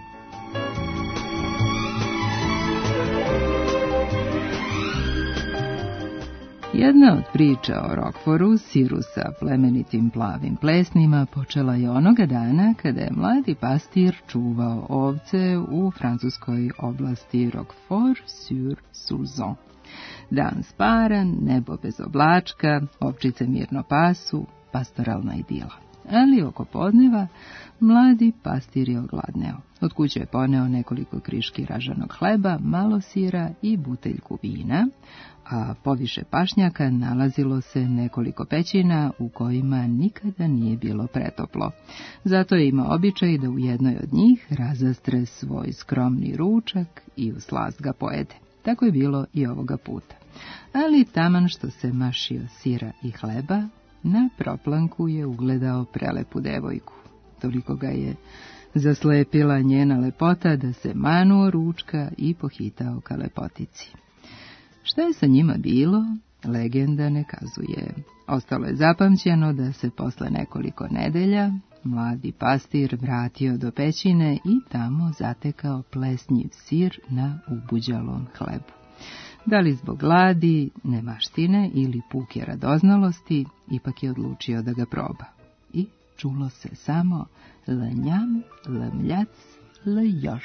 Jedna od priča o Roquefortu, siru sa plemenitim plavim plesnima, počela je onoga dana kada je mladi pastir čuvao ovce u francuskoj oblasti Roquefort-sur-Soulzon. Dan sparan, nebo bez oblačka, ovčice mirno pasu, pastoralna idila. Ali oko podneva mladi pastir je ogladneo. Od kuće je poneo nekoliko kriški ražanog hleba, malo sira i buteljku vina, a poviše pašnjaka nalazilo se nekoliko pećina u kojima nikada nije bilo pretoplo. Zato je imao običaj da u jednoj od njih razastre svoj skromni ručak i u slast ga pojede. Tako je bilo i ovoga puta. Ali taman što se mašio sira i hleba, na proplanku je ugledao prelepu devojku. Toliko ga je zaslepila njena lepota da se manuo ručka i pohitao ka lepotici. Šta je sa njima bilo, legenda ne kazuje. Ostalo je zapamćeno da se posle nekoliko nedelja mladi pastir vratio do pećine i tamo zatekao plesnjiv sir na ubuđalom hlebu. Da li zbog gladi, nemaštine ili puke radoznalosti, ipak je odlučio da ga proba. I čulo se samo lanjam, lamljac, lajoš.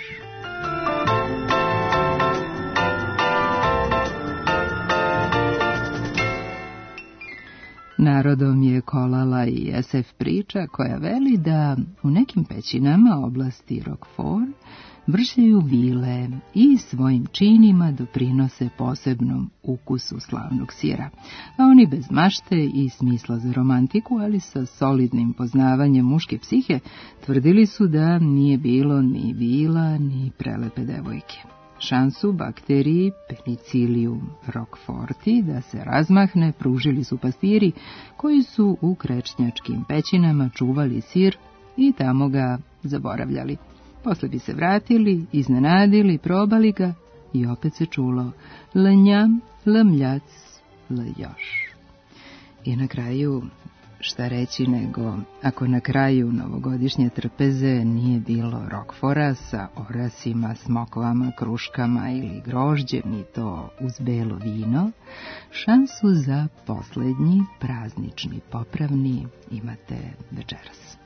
Narodom je kolala i es ef priča koja veli da u nekim pećinama oblasti Roquefort vršaju vile i svojim činima doprinose posebnom ukusu slavnog sira, a oni bez mašte i smisla za romantiku, ali sa solidnim poznavanjem muške psihe, tvrdili su da nije bilo ni vila ni prelepe devojke. Šansu bakteriji Penicillium roqueforti da se razmahne pružili su pastiri koji su u krečnjačkim pećinama čuvali sir i tamo ga zaboravljali. Posle bi se vratili, iznenadili, probali ga i opet se čulo lanjam, lamljac, lajoš. I na kraju, šta reći nego, ako na kraju novogodišnje trpeze nije bilo Roqueforta sa orasima, smokvama, kruškama ili grožđem i to uz belo vino, šansu za posljednji praznični popravni imate večeras.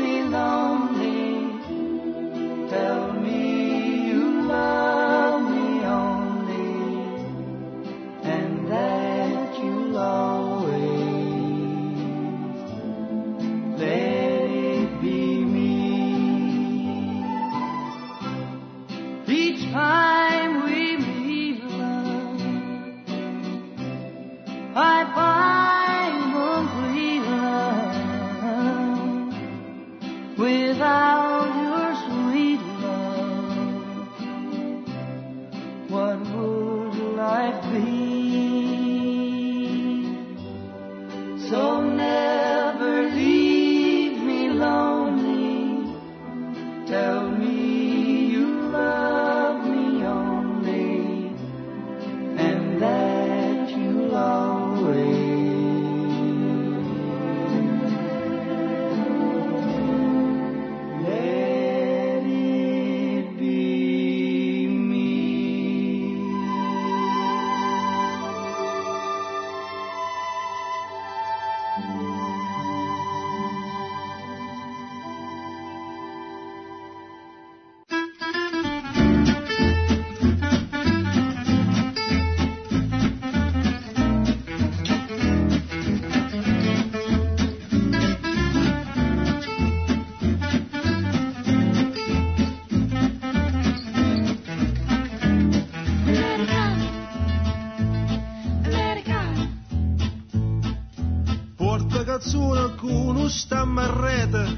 Tell me you love me. ragazzone con un stammarrete,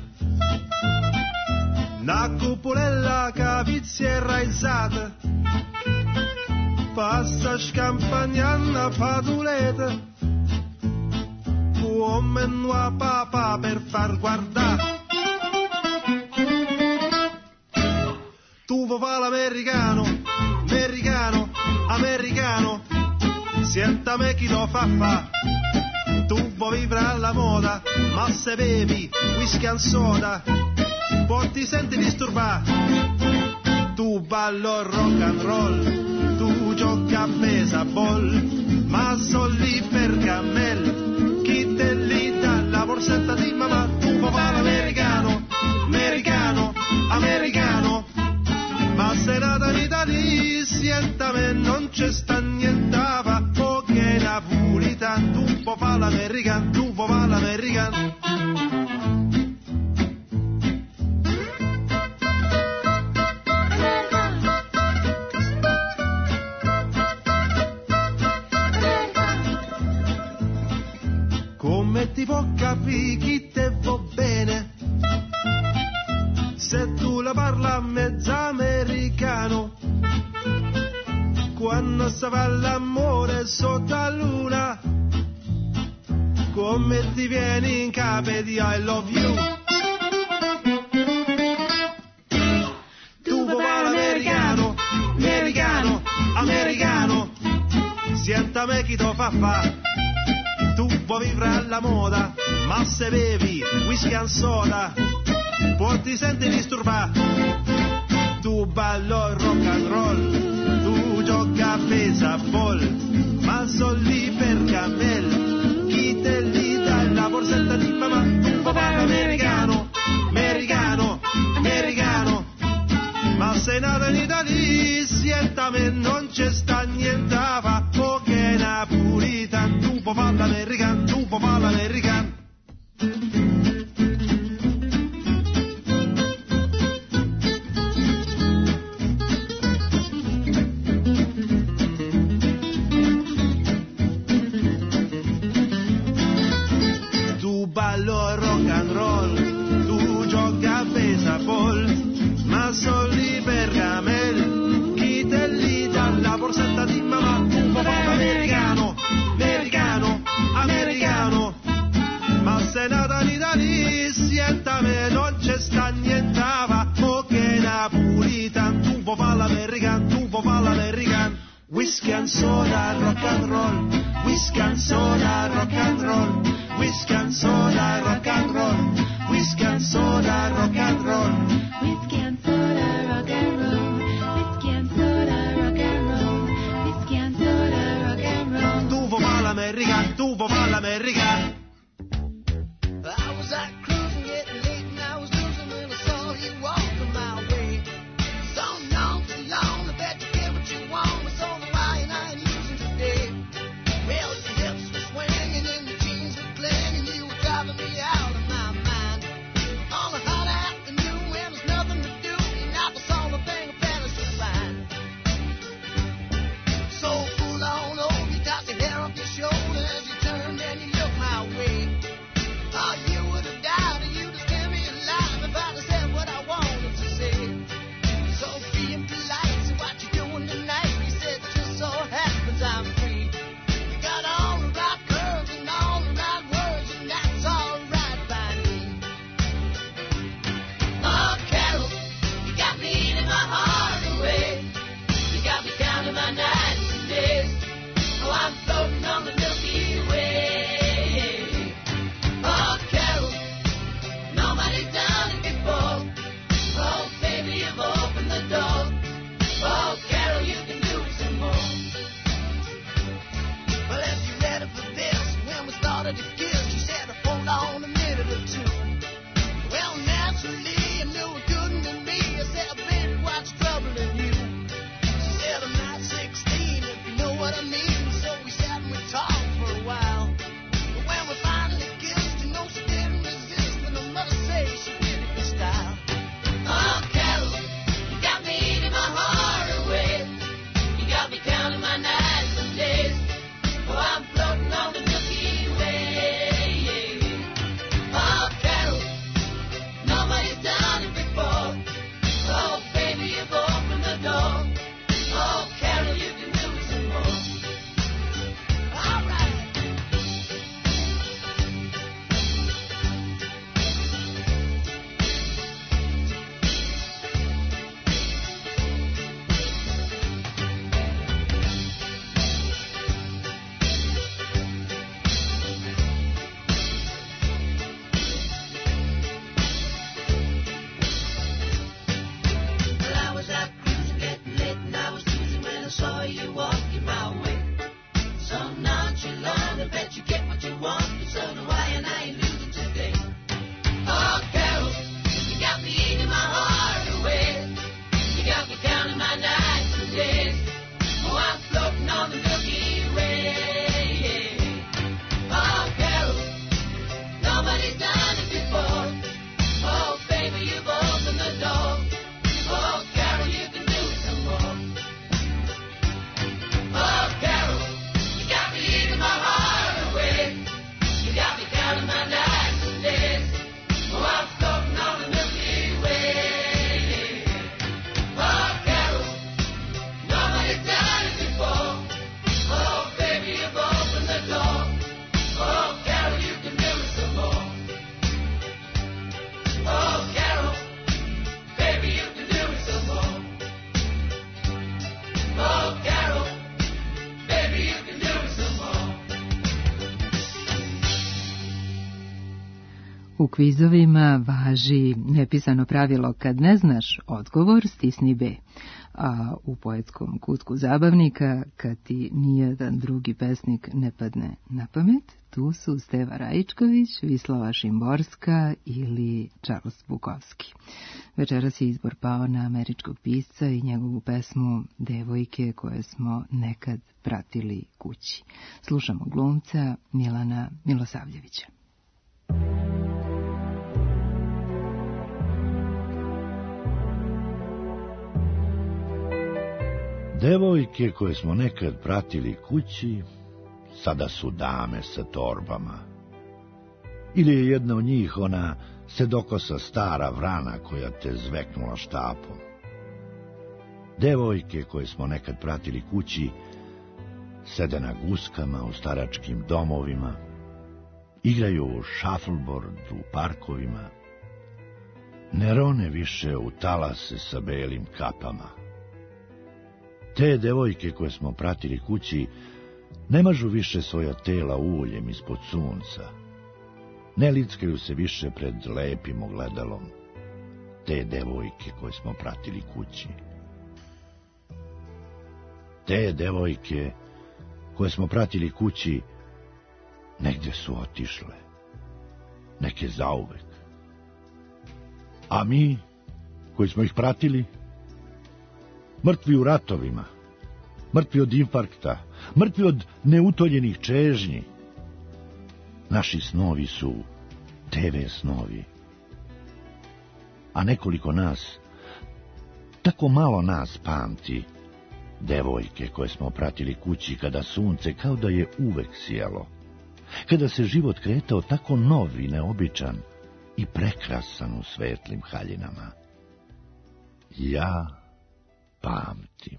una cupolella cavizia raisata, passa scampagnando fatulete, come nuova papà per far guardare. Tu vuoi fare l'americano, americano, americano, senta me chi lo fa fa. Tu vuoi vivere alla moda, ma se bevi whisky and soda, poi ti senti disturbare. Tu ballo rock and roll, tu gioca a baseball, ma sono lì per cammel, chi te li dà la borsetta di mamma. Tu vuoi fare l'americano, americano, americano, ma se nata in Italia, sientame, non c'è sta niente a fa, poche napolitano. Tu vuoi fare l'americano, tu vuoi fare l'americano. Come ti può capire chi te va bene, se tu la parla mezza americano, quando si fa l'amore sotto la luna, come ti vieni in capo di I love you. Tu vuoi fare l'americano, americano, americano, sienta me chi ti fa fa. Tu vuoi vivere alla moda, ma se bevi whisky and soda, poi ti senti disturbare. Tu ballo rock and roll, tu gioca a baseball, ma sono lì per cammel, chi te li dà la borsetta di mamma. Tu vuoi fare americano, americano, americano, ma se nato in Italia, sientame, non c'è sta niente a fa, poche napolitano. Tu vuoi fare l'americano, tu vuoi fare l'americano. Tu ballo rock and roll, tu gioca a baseball, ma sono lì per camel, chi te li dà la borsetta di mamma. Tu vuoi fare l'americano, americano, americano, ma se nata in Italia, sientame, non c'è sta niente a fa, poche napolitano. Tu vuoi fare l'americano, tu vuoi fare l'americano. Whisky and soda, rock and roll, whisky and soda, rock and roll, whisky and soda, rock and roll, whisky and soda, rock and roll, Whiskey and soda, rock and roll, whiskey and soda, rock and roll, whiskey and soda, rock and roll. Tu vuoi fare l'americano, tu vuoi fare l'americano. I was out cruising, getting late, and I was losing when I saw you walking my way. So long, so long, I bet you get what you want. Was all the why and I ain't using today. Well, your hips were swinging and your jeans were clinging, you were driving me out of my mind. On a hot afternoon when there's nothing to do, and I was all the thing of fantasy fine. So pull on over, you got your hair off your shoulders, you turned and you looked U kvizovima važi nepisano pravilo kad ne znaš odgovor, stisni B. A u poetskom kutku zabavnika, kad ti nijedan drugi pesnik ne padne na pamet, tu su Steva Rajičković, Vislava Šimborska ili Charles Bukowski. Večeras je izbor pao na američkog pisca i njegovu pesmu Devojke koje smo nekad pratili kući. Slušamo glumca Milana Milosavljevića. Devojke koje smo nekad pratili kući, sada su dame sa torbama. Ili je jedna od njih ona sedokosa stara vrana koja te zveknula štapom. Devojke koje smo nekad pratili kući, sede na guskama u staračkim domovima, igraju šaflbord u parkovima, ne rone više u talase sa belim kapama. Te devojke koje smo pratili kući ne mažu više svoja tela uljem ispod sunca, ne lickaju se više pred lepim ogledalom. Te devojke koje smo pratili kući. Te devojke koje smo pratili kući negdje su otišle, neke zauvek. A mi koji smo ih pratili, mrtvi u ratovima, mrtvi od infarkta, mrtvi od neutoljenih čežnji. Naši snovi su te ve snovi. A nekoliko nas, tako malo nas pamti, devojke koje smo pratili kući kada sunce kao da je uvek sjelo, kada se život kretao tako nov i neobičan i prekrasan u svetlim haljinama. Ja pamtim.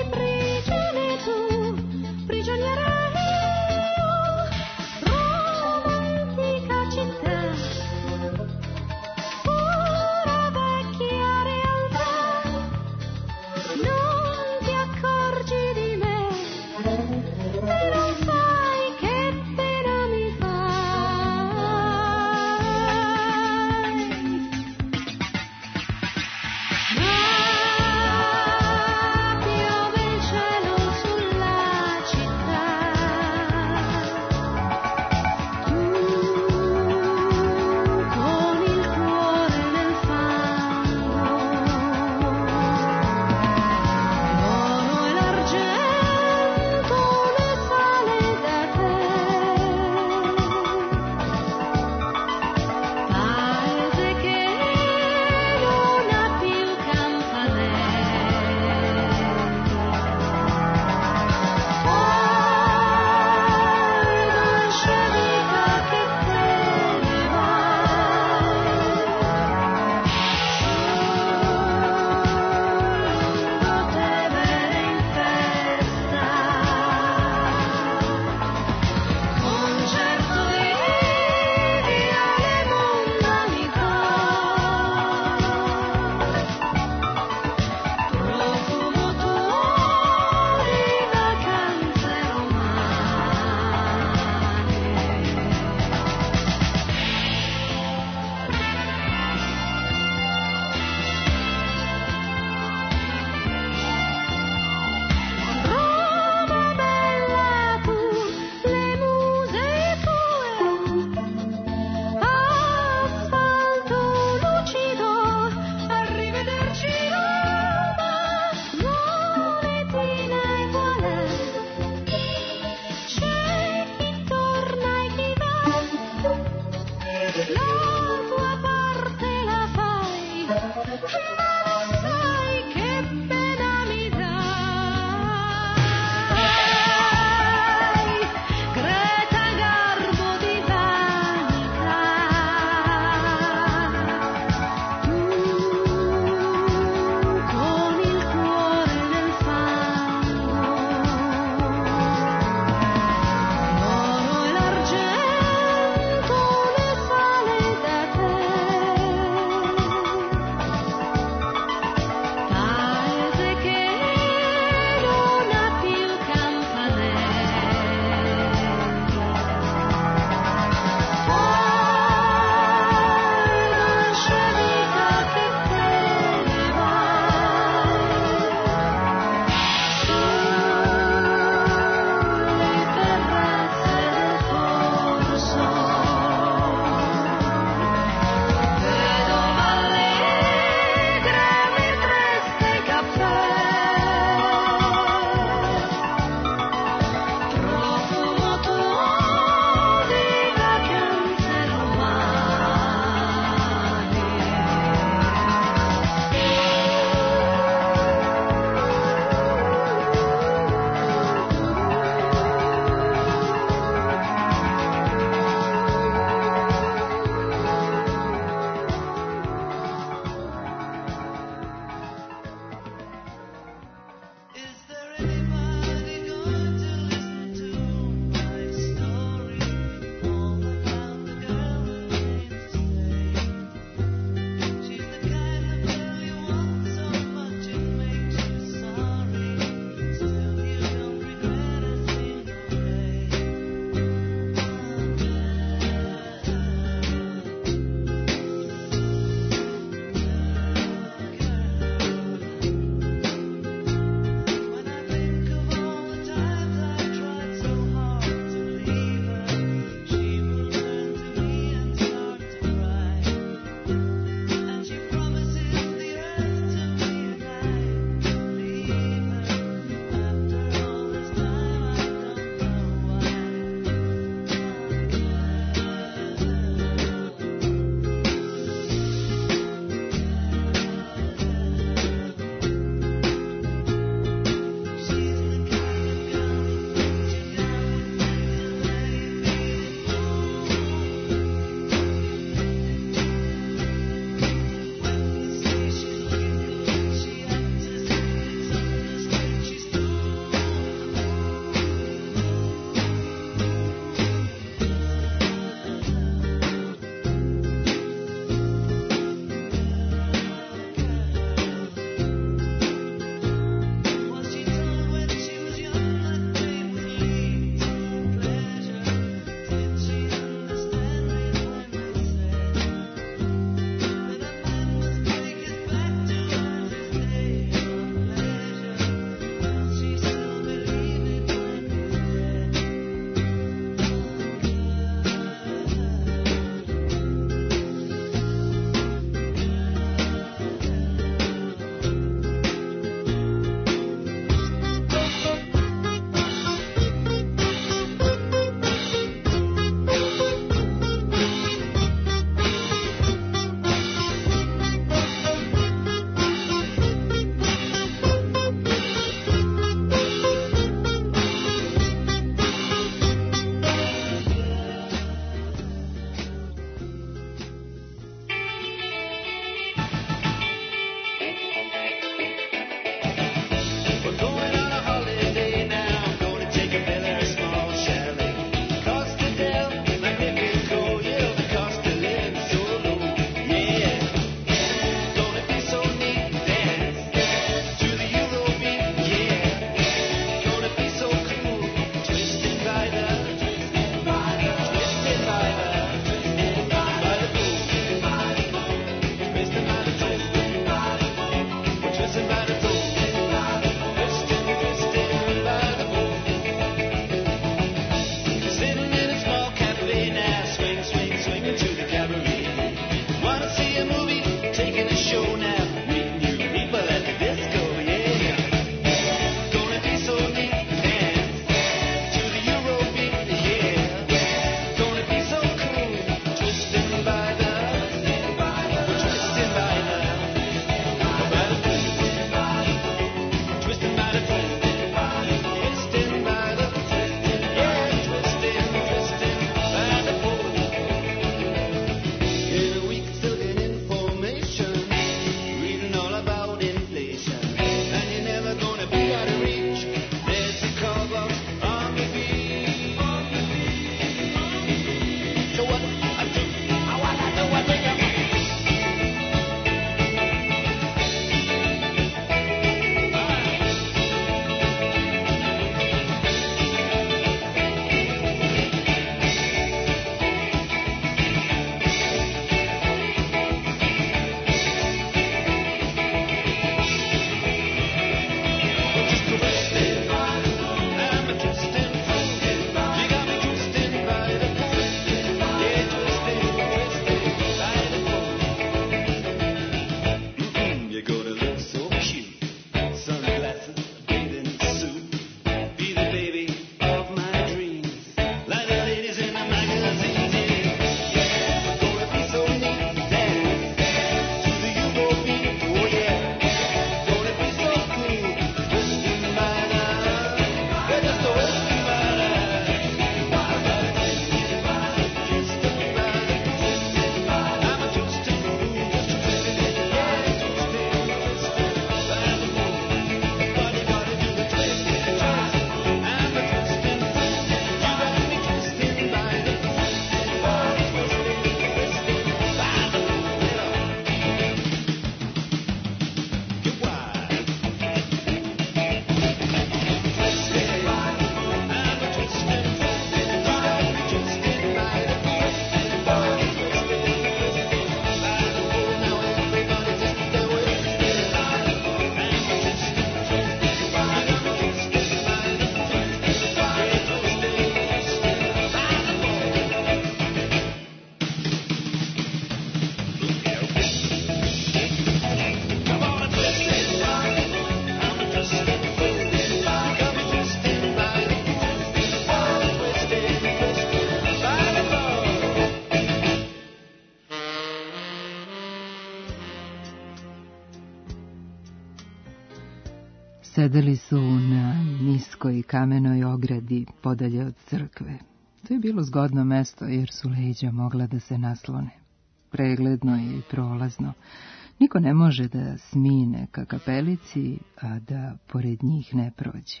sedeli su na niskoj kamenoj ogradi podalje od crkve. To je bilo zgodno mesto jer su leđa mogla da se naslone. Pregledno je i prolazno. Niko ne može da smine ka kapelici, a da pored njih ne prođe.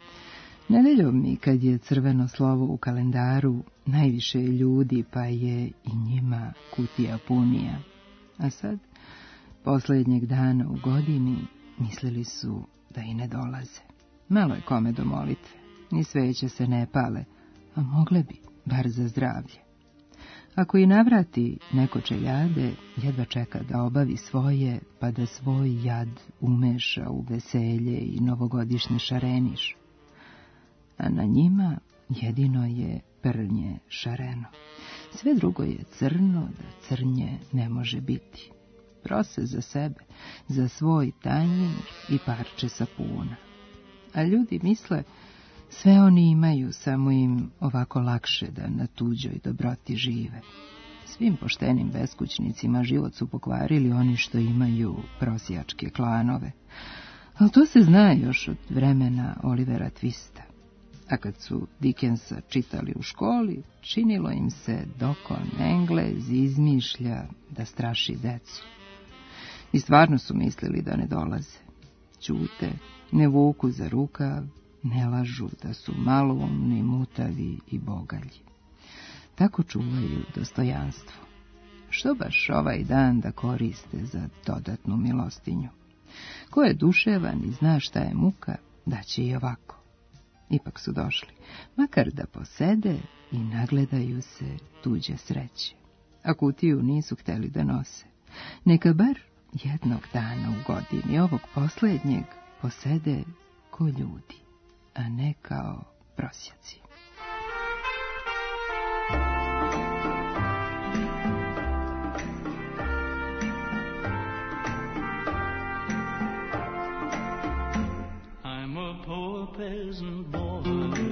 Nedeljom mi, kad je crveno slovo u kalendaru, najviše ljudi, pa je i njima kutija punija. A sad, posljednjeg dana u godini, mislili su da i ne dolaze. Malo je kome do molitve, ni sveće se ne pale, a mogle bi, bar za zdravlje. Ako i navrati neko čeljade, jedva čeka da obavi svoje, pa da svoj jad umeša u veselje i novogodišnji šareniš. A na njima jedino je prnje šareno. Sve drugo je crno, da crnje ne može biti. Prose za sebe, za svoj tanjir i parče sapuna. A ljudi misle, sve oni imaju, samo im ovako lakše da na tuđoj dobroti žive. Svim poštenim beskućnicima život su pokvarili oni što imaju prosjačke klanove. Ali to se zna još od vremena Olivera Twista. A kad su Dickensa čitali u školi, činilo im se dok on Englez izmišlja da straši decu. I stvarno su mislili da ne dolaze. Ćute, ne vuku za rukav, ne lažu da su maloumni, mutavi i bogalji. Tako čuvaju dostojanstvo. Što baš ovaj dan da koriste za dodatnu milostinju? Ko je duševan i zna šta je muka, da će i ovako. Ipak su došli, makar da posede i nagledaju se tuđe sreće. A kutiju nisu hteli da nose. Neka bar jednog dana u godini, ovog posljednjeg, posede ko ljudi, a ne kao prosjaci. I'm a poor peasant boy.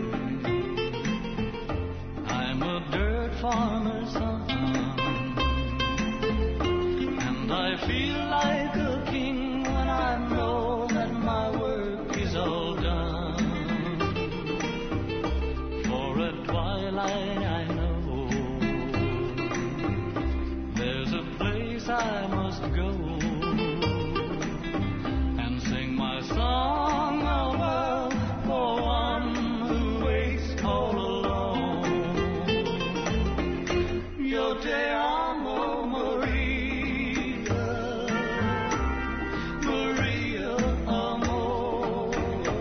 I'm a dirt farmer's son. And I feel like a king when I know that my work is all done. For at twilight I know there's a place I must go and sing my song of love for one who waits all alone. Yo te amo, Maria, Maria, amor.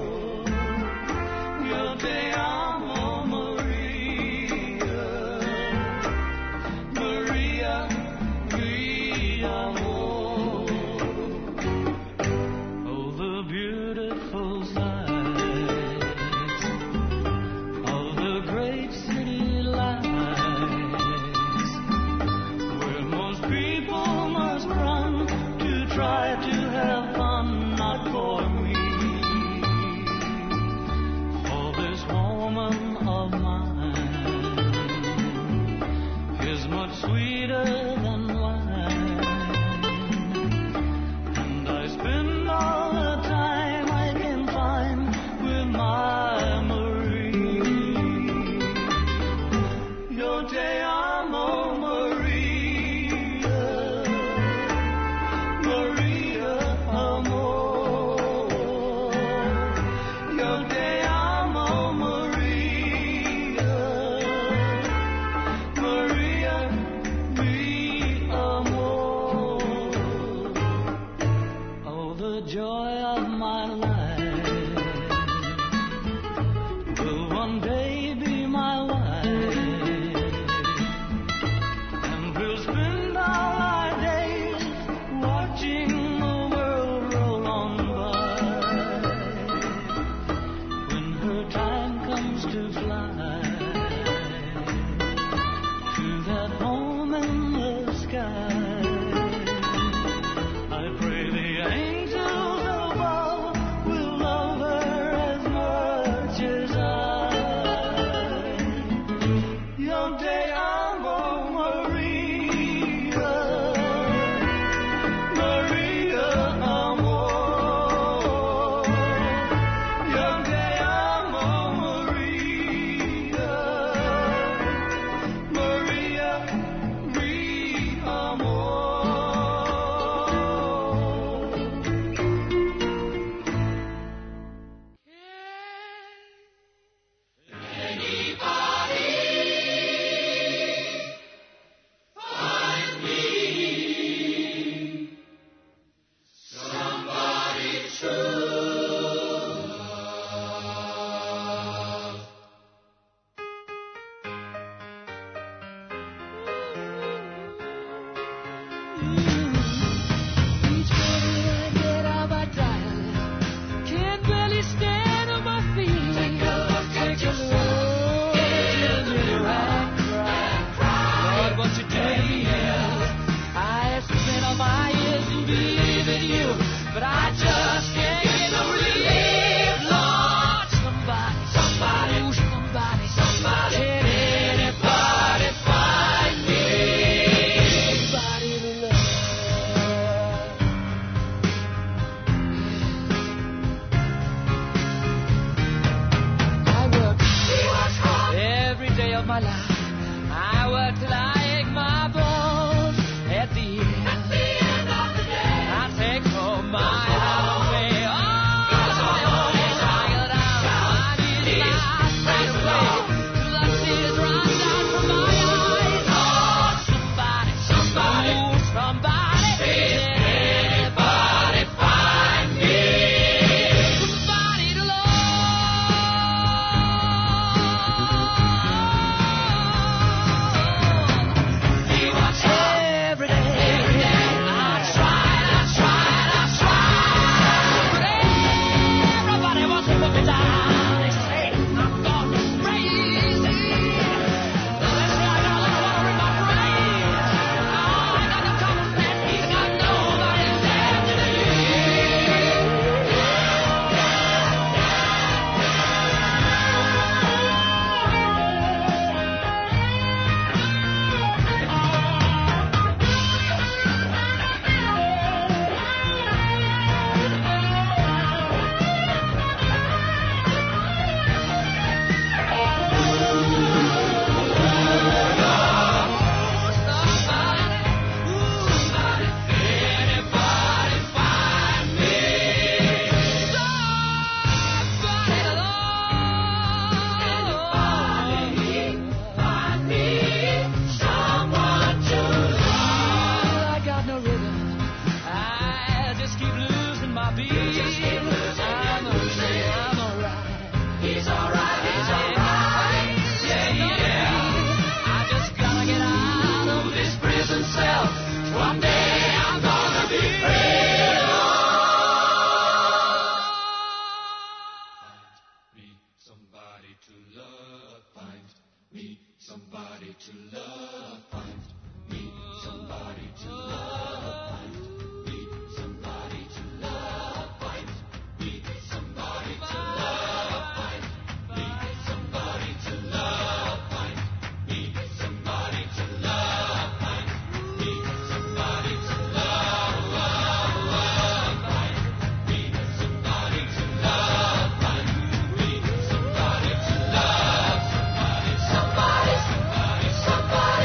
Yo te amo, Maria, Maria, mi amor. Oh, the beautiful sights of the great city lights, where most people must run to try to have fun, not for me. For this woman of mine is much sweeter than wine, and I spend all the time I can find with my Marie. Yo te amo, Maria, Maria, amor. Yo te amo, Maria, Maria, mi amor. Oh, the joy of my life will one day be my wife, and we'll spend all our days watching the world roll on by. When her time comes to fly to that home in the sky, I pray the angels above blues in my beat. You just keep losing, I'm losing. I'm alright. He's alright, he's alright. Yeah, yeah. I just gotta get out of this prison cell. One day I'm gonna be free. Somebody to love, find me somebody to love, find me somebody to love, find me somebody to love, find me somebody to love, find me somebody to love, find me somebody to love, find me somebody to love, love, love, find me somebody to love, find me somebody to love, somebody, somebody, somebody, somebody.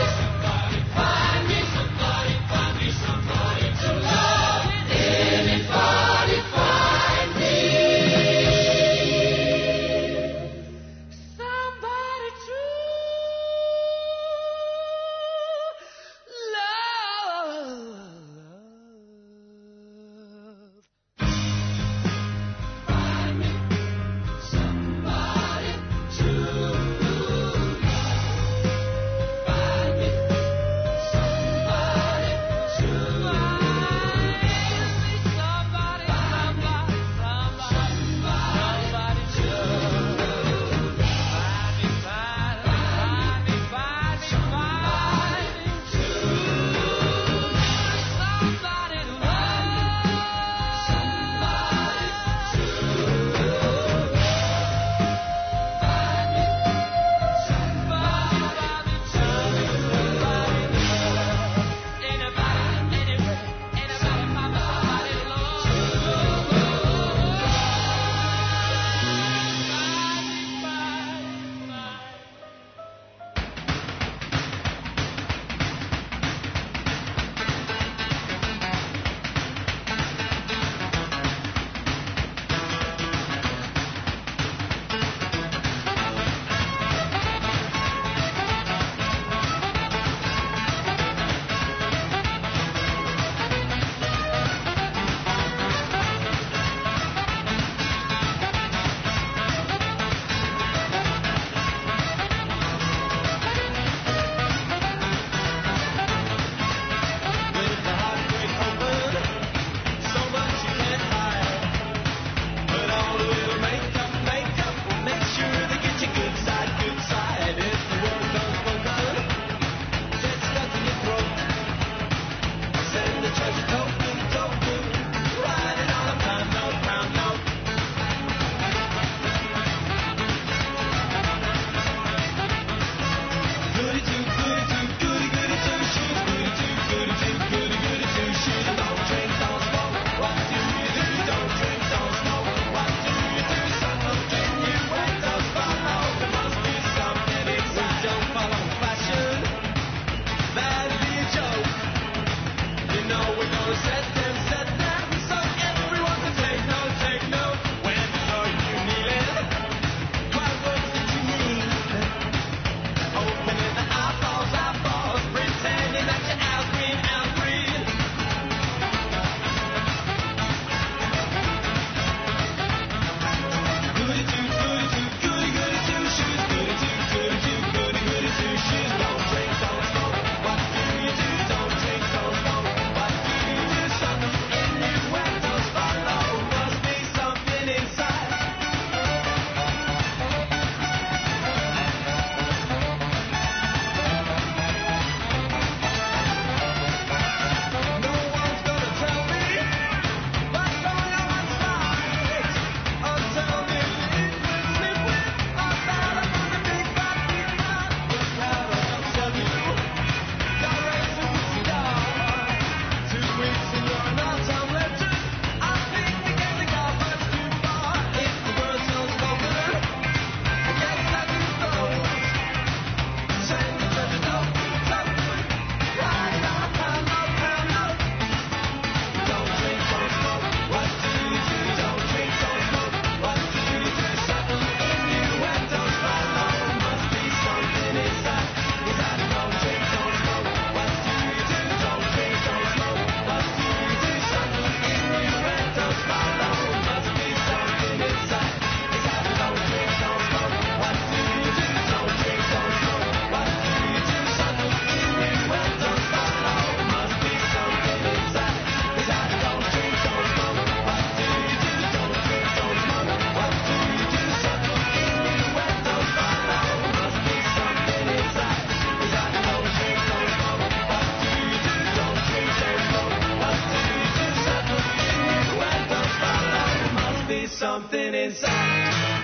something inside.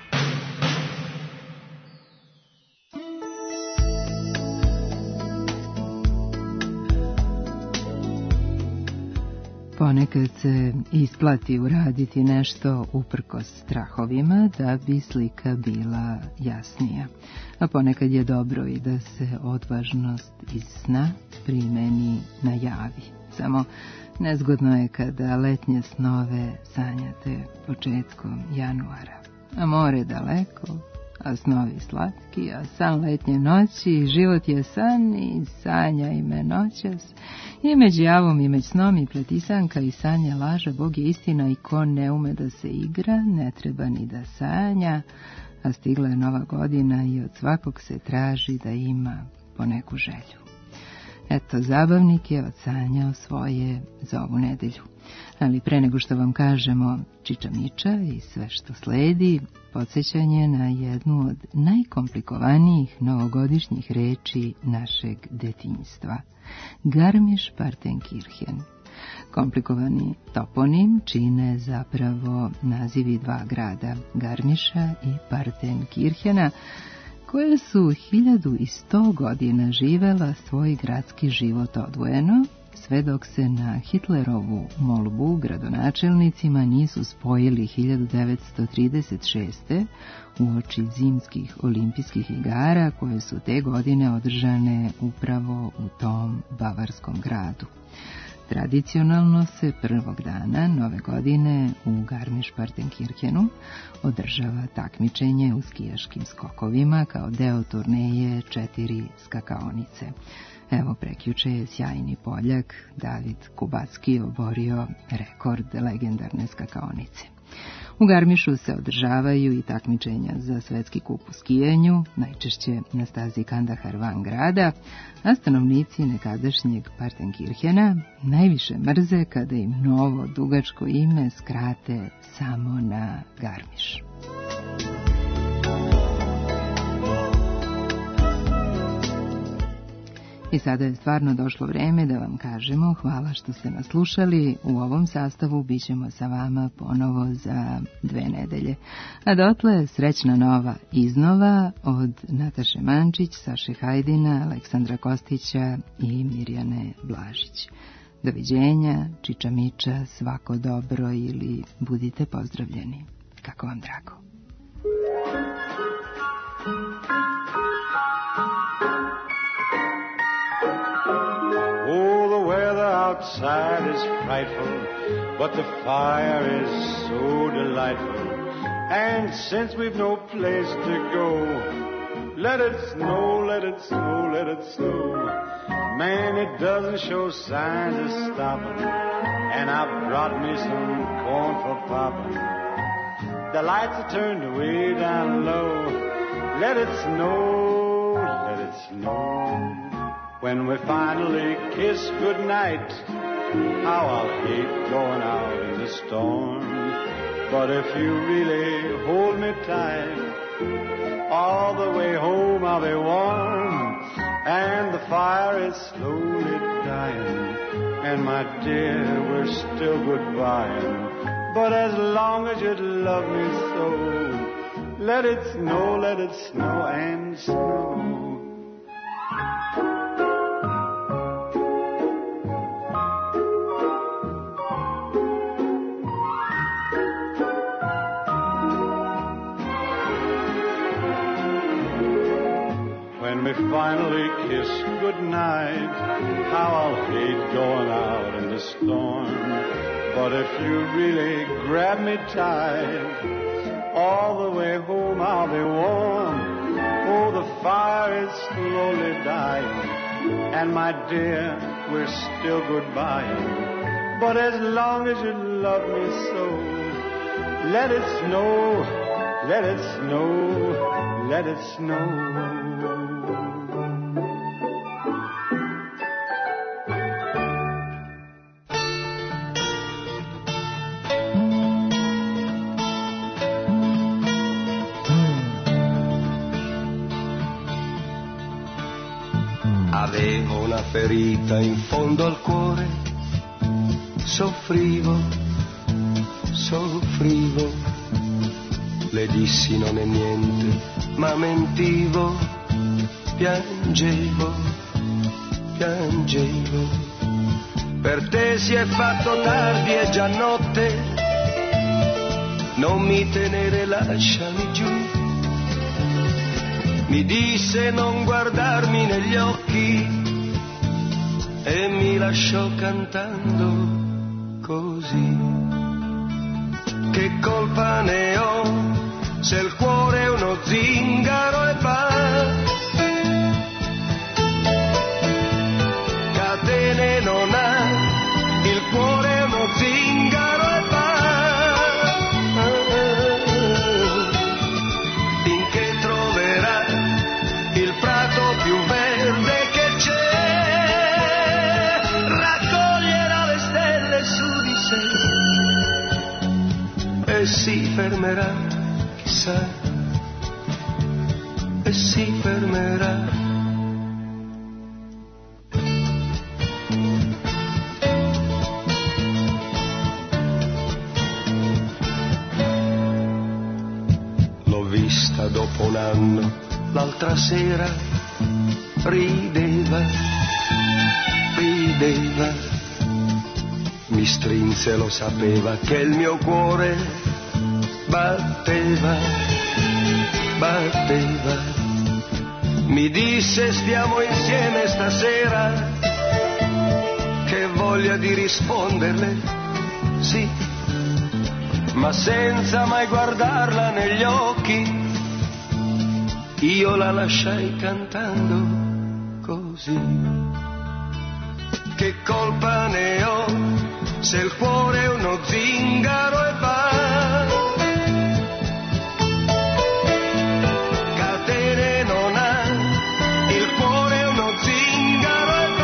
Ponekad se isplati uraditi nešto uprkos strahovima da bi slika bila jasnija. A ponekad je dobro i da se odvažnost iz sna primeni na javi. Samo nezgodno je kada letnje snove sanjate početkom januara. A more daleko, a snovi slatki, a san letnje noći, život je san i sanjaj me noćas. I među javom i među snom i pletisanka i sanja laže, Bog je istina i ko ne ume da se igra, ne treba ni da sanja. A stigla je nova godina i od svakog se traži da ima poneku želju. Eto, zabavnik je odsanjao svoje za ovu nedelju. Ali pre nego što vam kažemo čiča miča i sve što sledi, podsjećanje na jednu od najkomplikovanijih novogodišnjih reči našeg detinjstva. Garmisch-Partenkirchen. Komplikovani toponim čine zapravo nazivi dva grada, Garmiša i Partenkirchena, koje su hiljadu i sto godina živela svoj gradski život odvojeno, sve dok se na Hitlerovu molbu gradonačelnicima nisu spojili hiljadu devetsto trideset šeste. uoči zimskih olimpijskih igara koje su te godine održane upravo u tom bavarskom gradu. Tradicionalno se prvog dana nove godine u Garmisch-Partenkirchenu održava takmičenje u skijaškim skokovima kao deo turneje četiri skakaonice. Evo, prekjuče je sjajni Poljak David Kubacki oborio rekord legendarne skakaonice. U Garmišu se održavaju i takmičenja za svetski kup u skijenju, najčešće na stazi Kandahar van grada, a stanovnici nekadašnjeg Partenkirchena najviše mrze kada im novo dugačko ime skrate samo na Garmiš. I sada je stvarno došlo vreme da vam kažemo hvala što ste nas slušali. U ovom sastavu bit ćemo sa vama ponovo za dve nedelje. A dotle srećna nova iznova od Nataše Mančić, Saše Hajdina, Aleksandra Kostića i Mirjane Blažić. Doviđenja, čiča miča, svako dobro ili budite pozdravljeni. Kako vam drago. Outside is frightful, but the fire is so delightful. And since we've no place to go, let it snow, let it snow, let it snow. Man, it doesn't show signs of stopping, and I've brought me some corn for popping. The lights are turned way down low. Let it snow, let it snow. When we finally kiss goodnight, how I'll hate going out in the storm. But if you really hold me tight, all the way home I'll be warm. And the fire is slowly dying, and my dear, we're still goodbying. But as long as you love me so, let it snow, let it snow and snow. Finally kiss goodnight, how I'll hate going out in the storm. But if you really grab me tight, all the way home I'll be warm. Oh, the fire is slowly dying, and my dear, we're still goodbying. But as long as you love me so, let it snow, let it snow, let it snow. Avevo una ferita in fondo al cuore, soffrivo, soffrivo, le dissi non è niente, ma mentivo, piangevo, piangevo. Per te si è fatto tardi, è già notte, non mi tenere, lasciami giù. Mi disse non guardarmi negli occhi e mi lasciò cantando così. Che colpa ne ho se il cuore è uno zingaro e va? Catene non ha, il cuore è uno zingaro e va. Finché troverà il prato più verde che c'è, raccoglierà le stelle su di sé e si fermerà, chissà, e si fermerà. L'ho vista dopo un anno, l'altra sera, rideva, rideva, mi strinse, lo sapeva che il mio cuore batteva, batteva, mi disse stiamo insieme stasera, che voglia di risponderle, sì, ma senza mai guardarla negli occhi, io la lasciai cantando così. Che colpa ne ho se il cuore è uno zingaro e va? Catene non ha, il cuore è uno zingaro e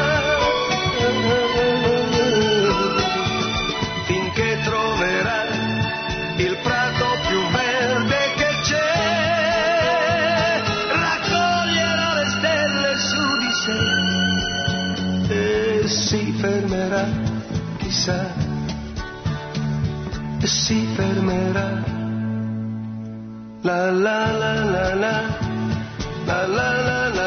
va. Finché troverà il prato più verde che c'è, raccoglierà le stelle su di sé e si fermerà, chissà, e si fermerà. La la la la la, la la la la.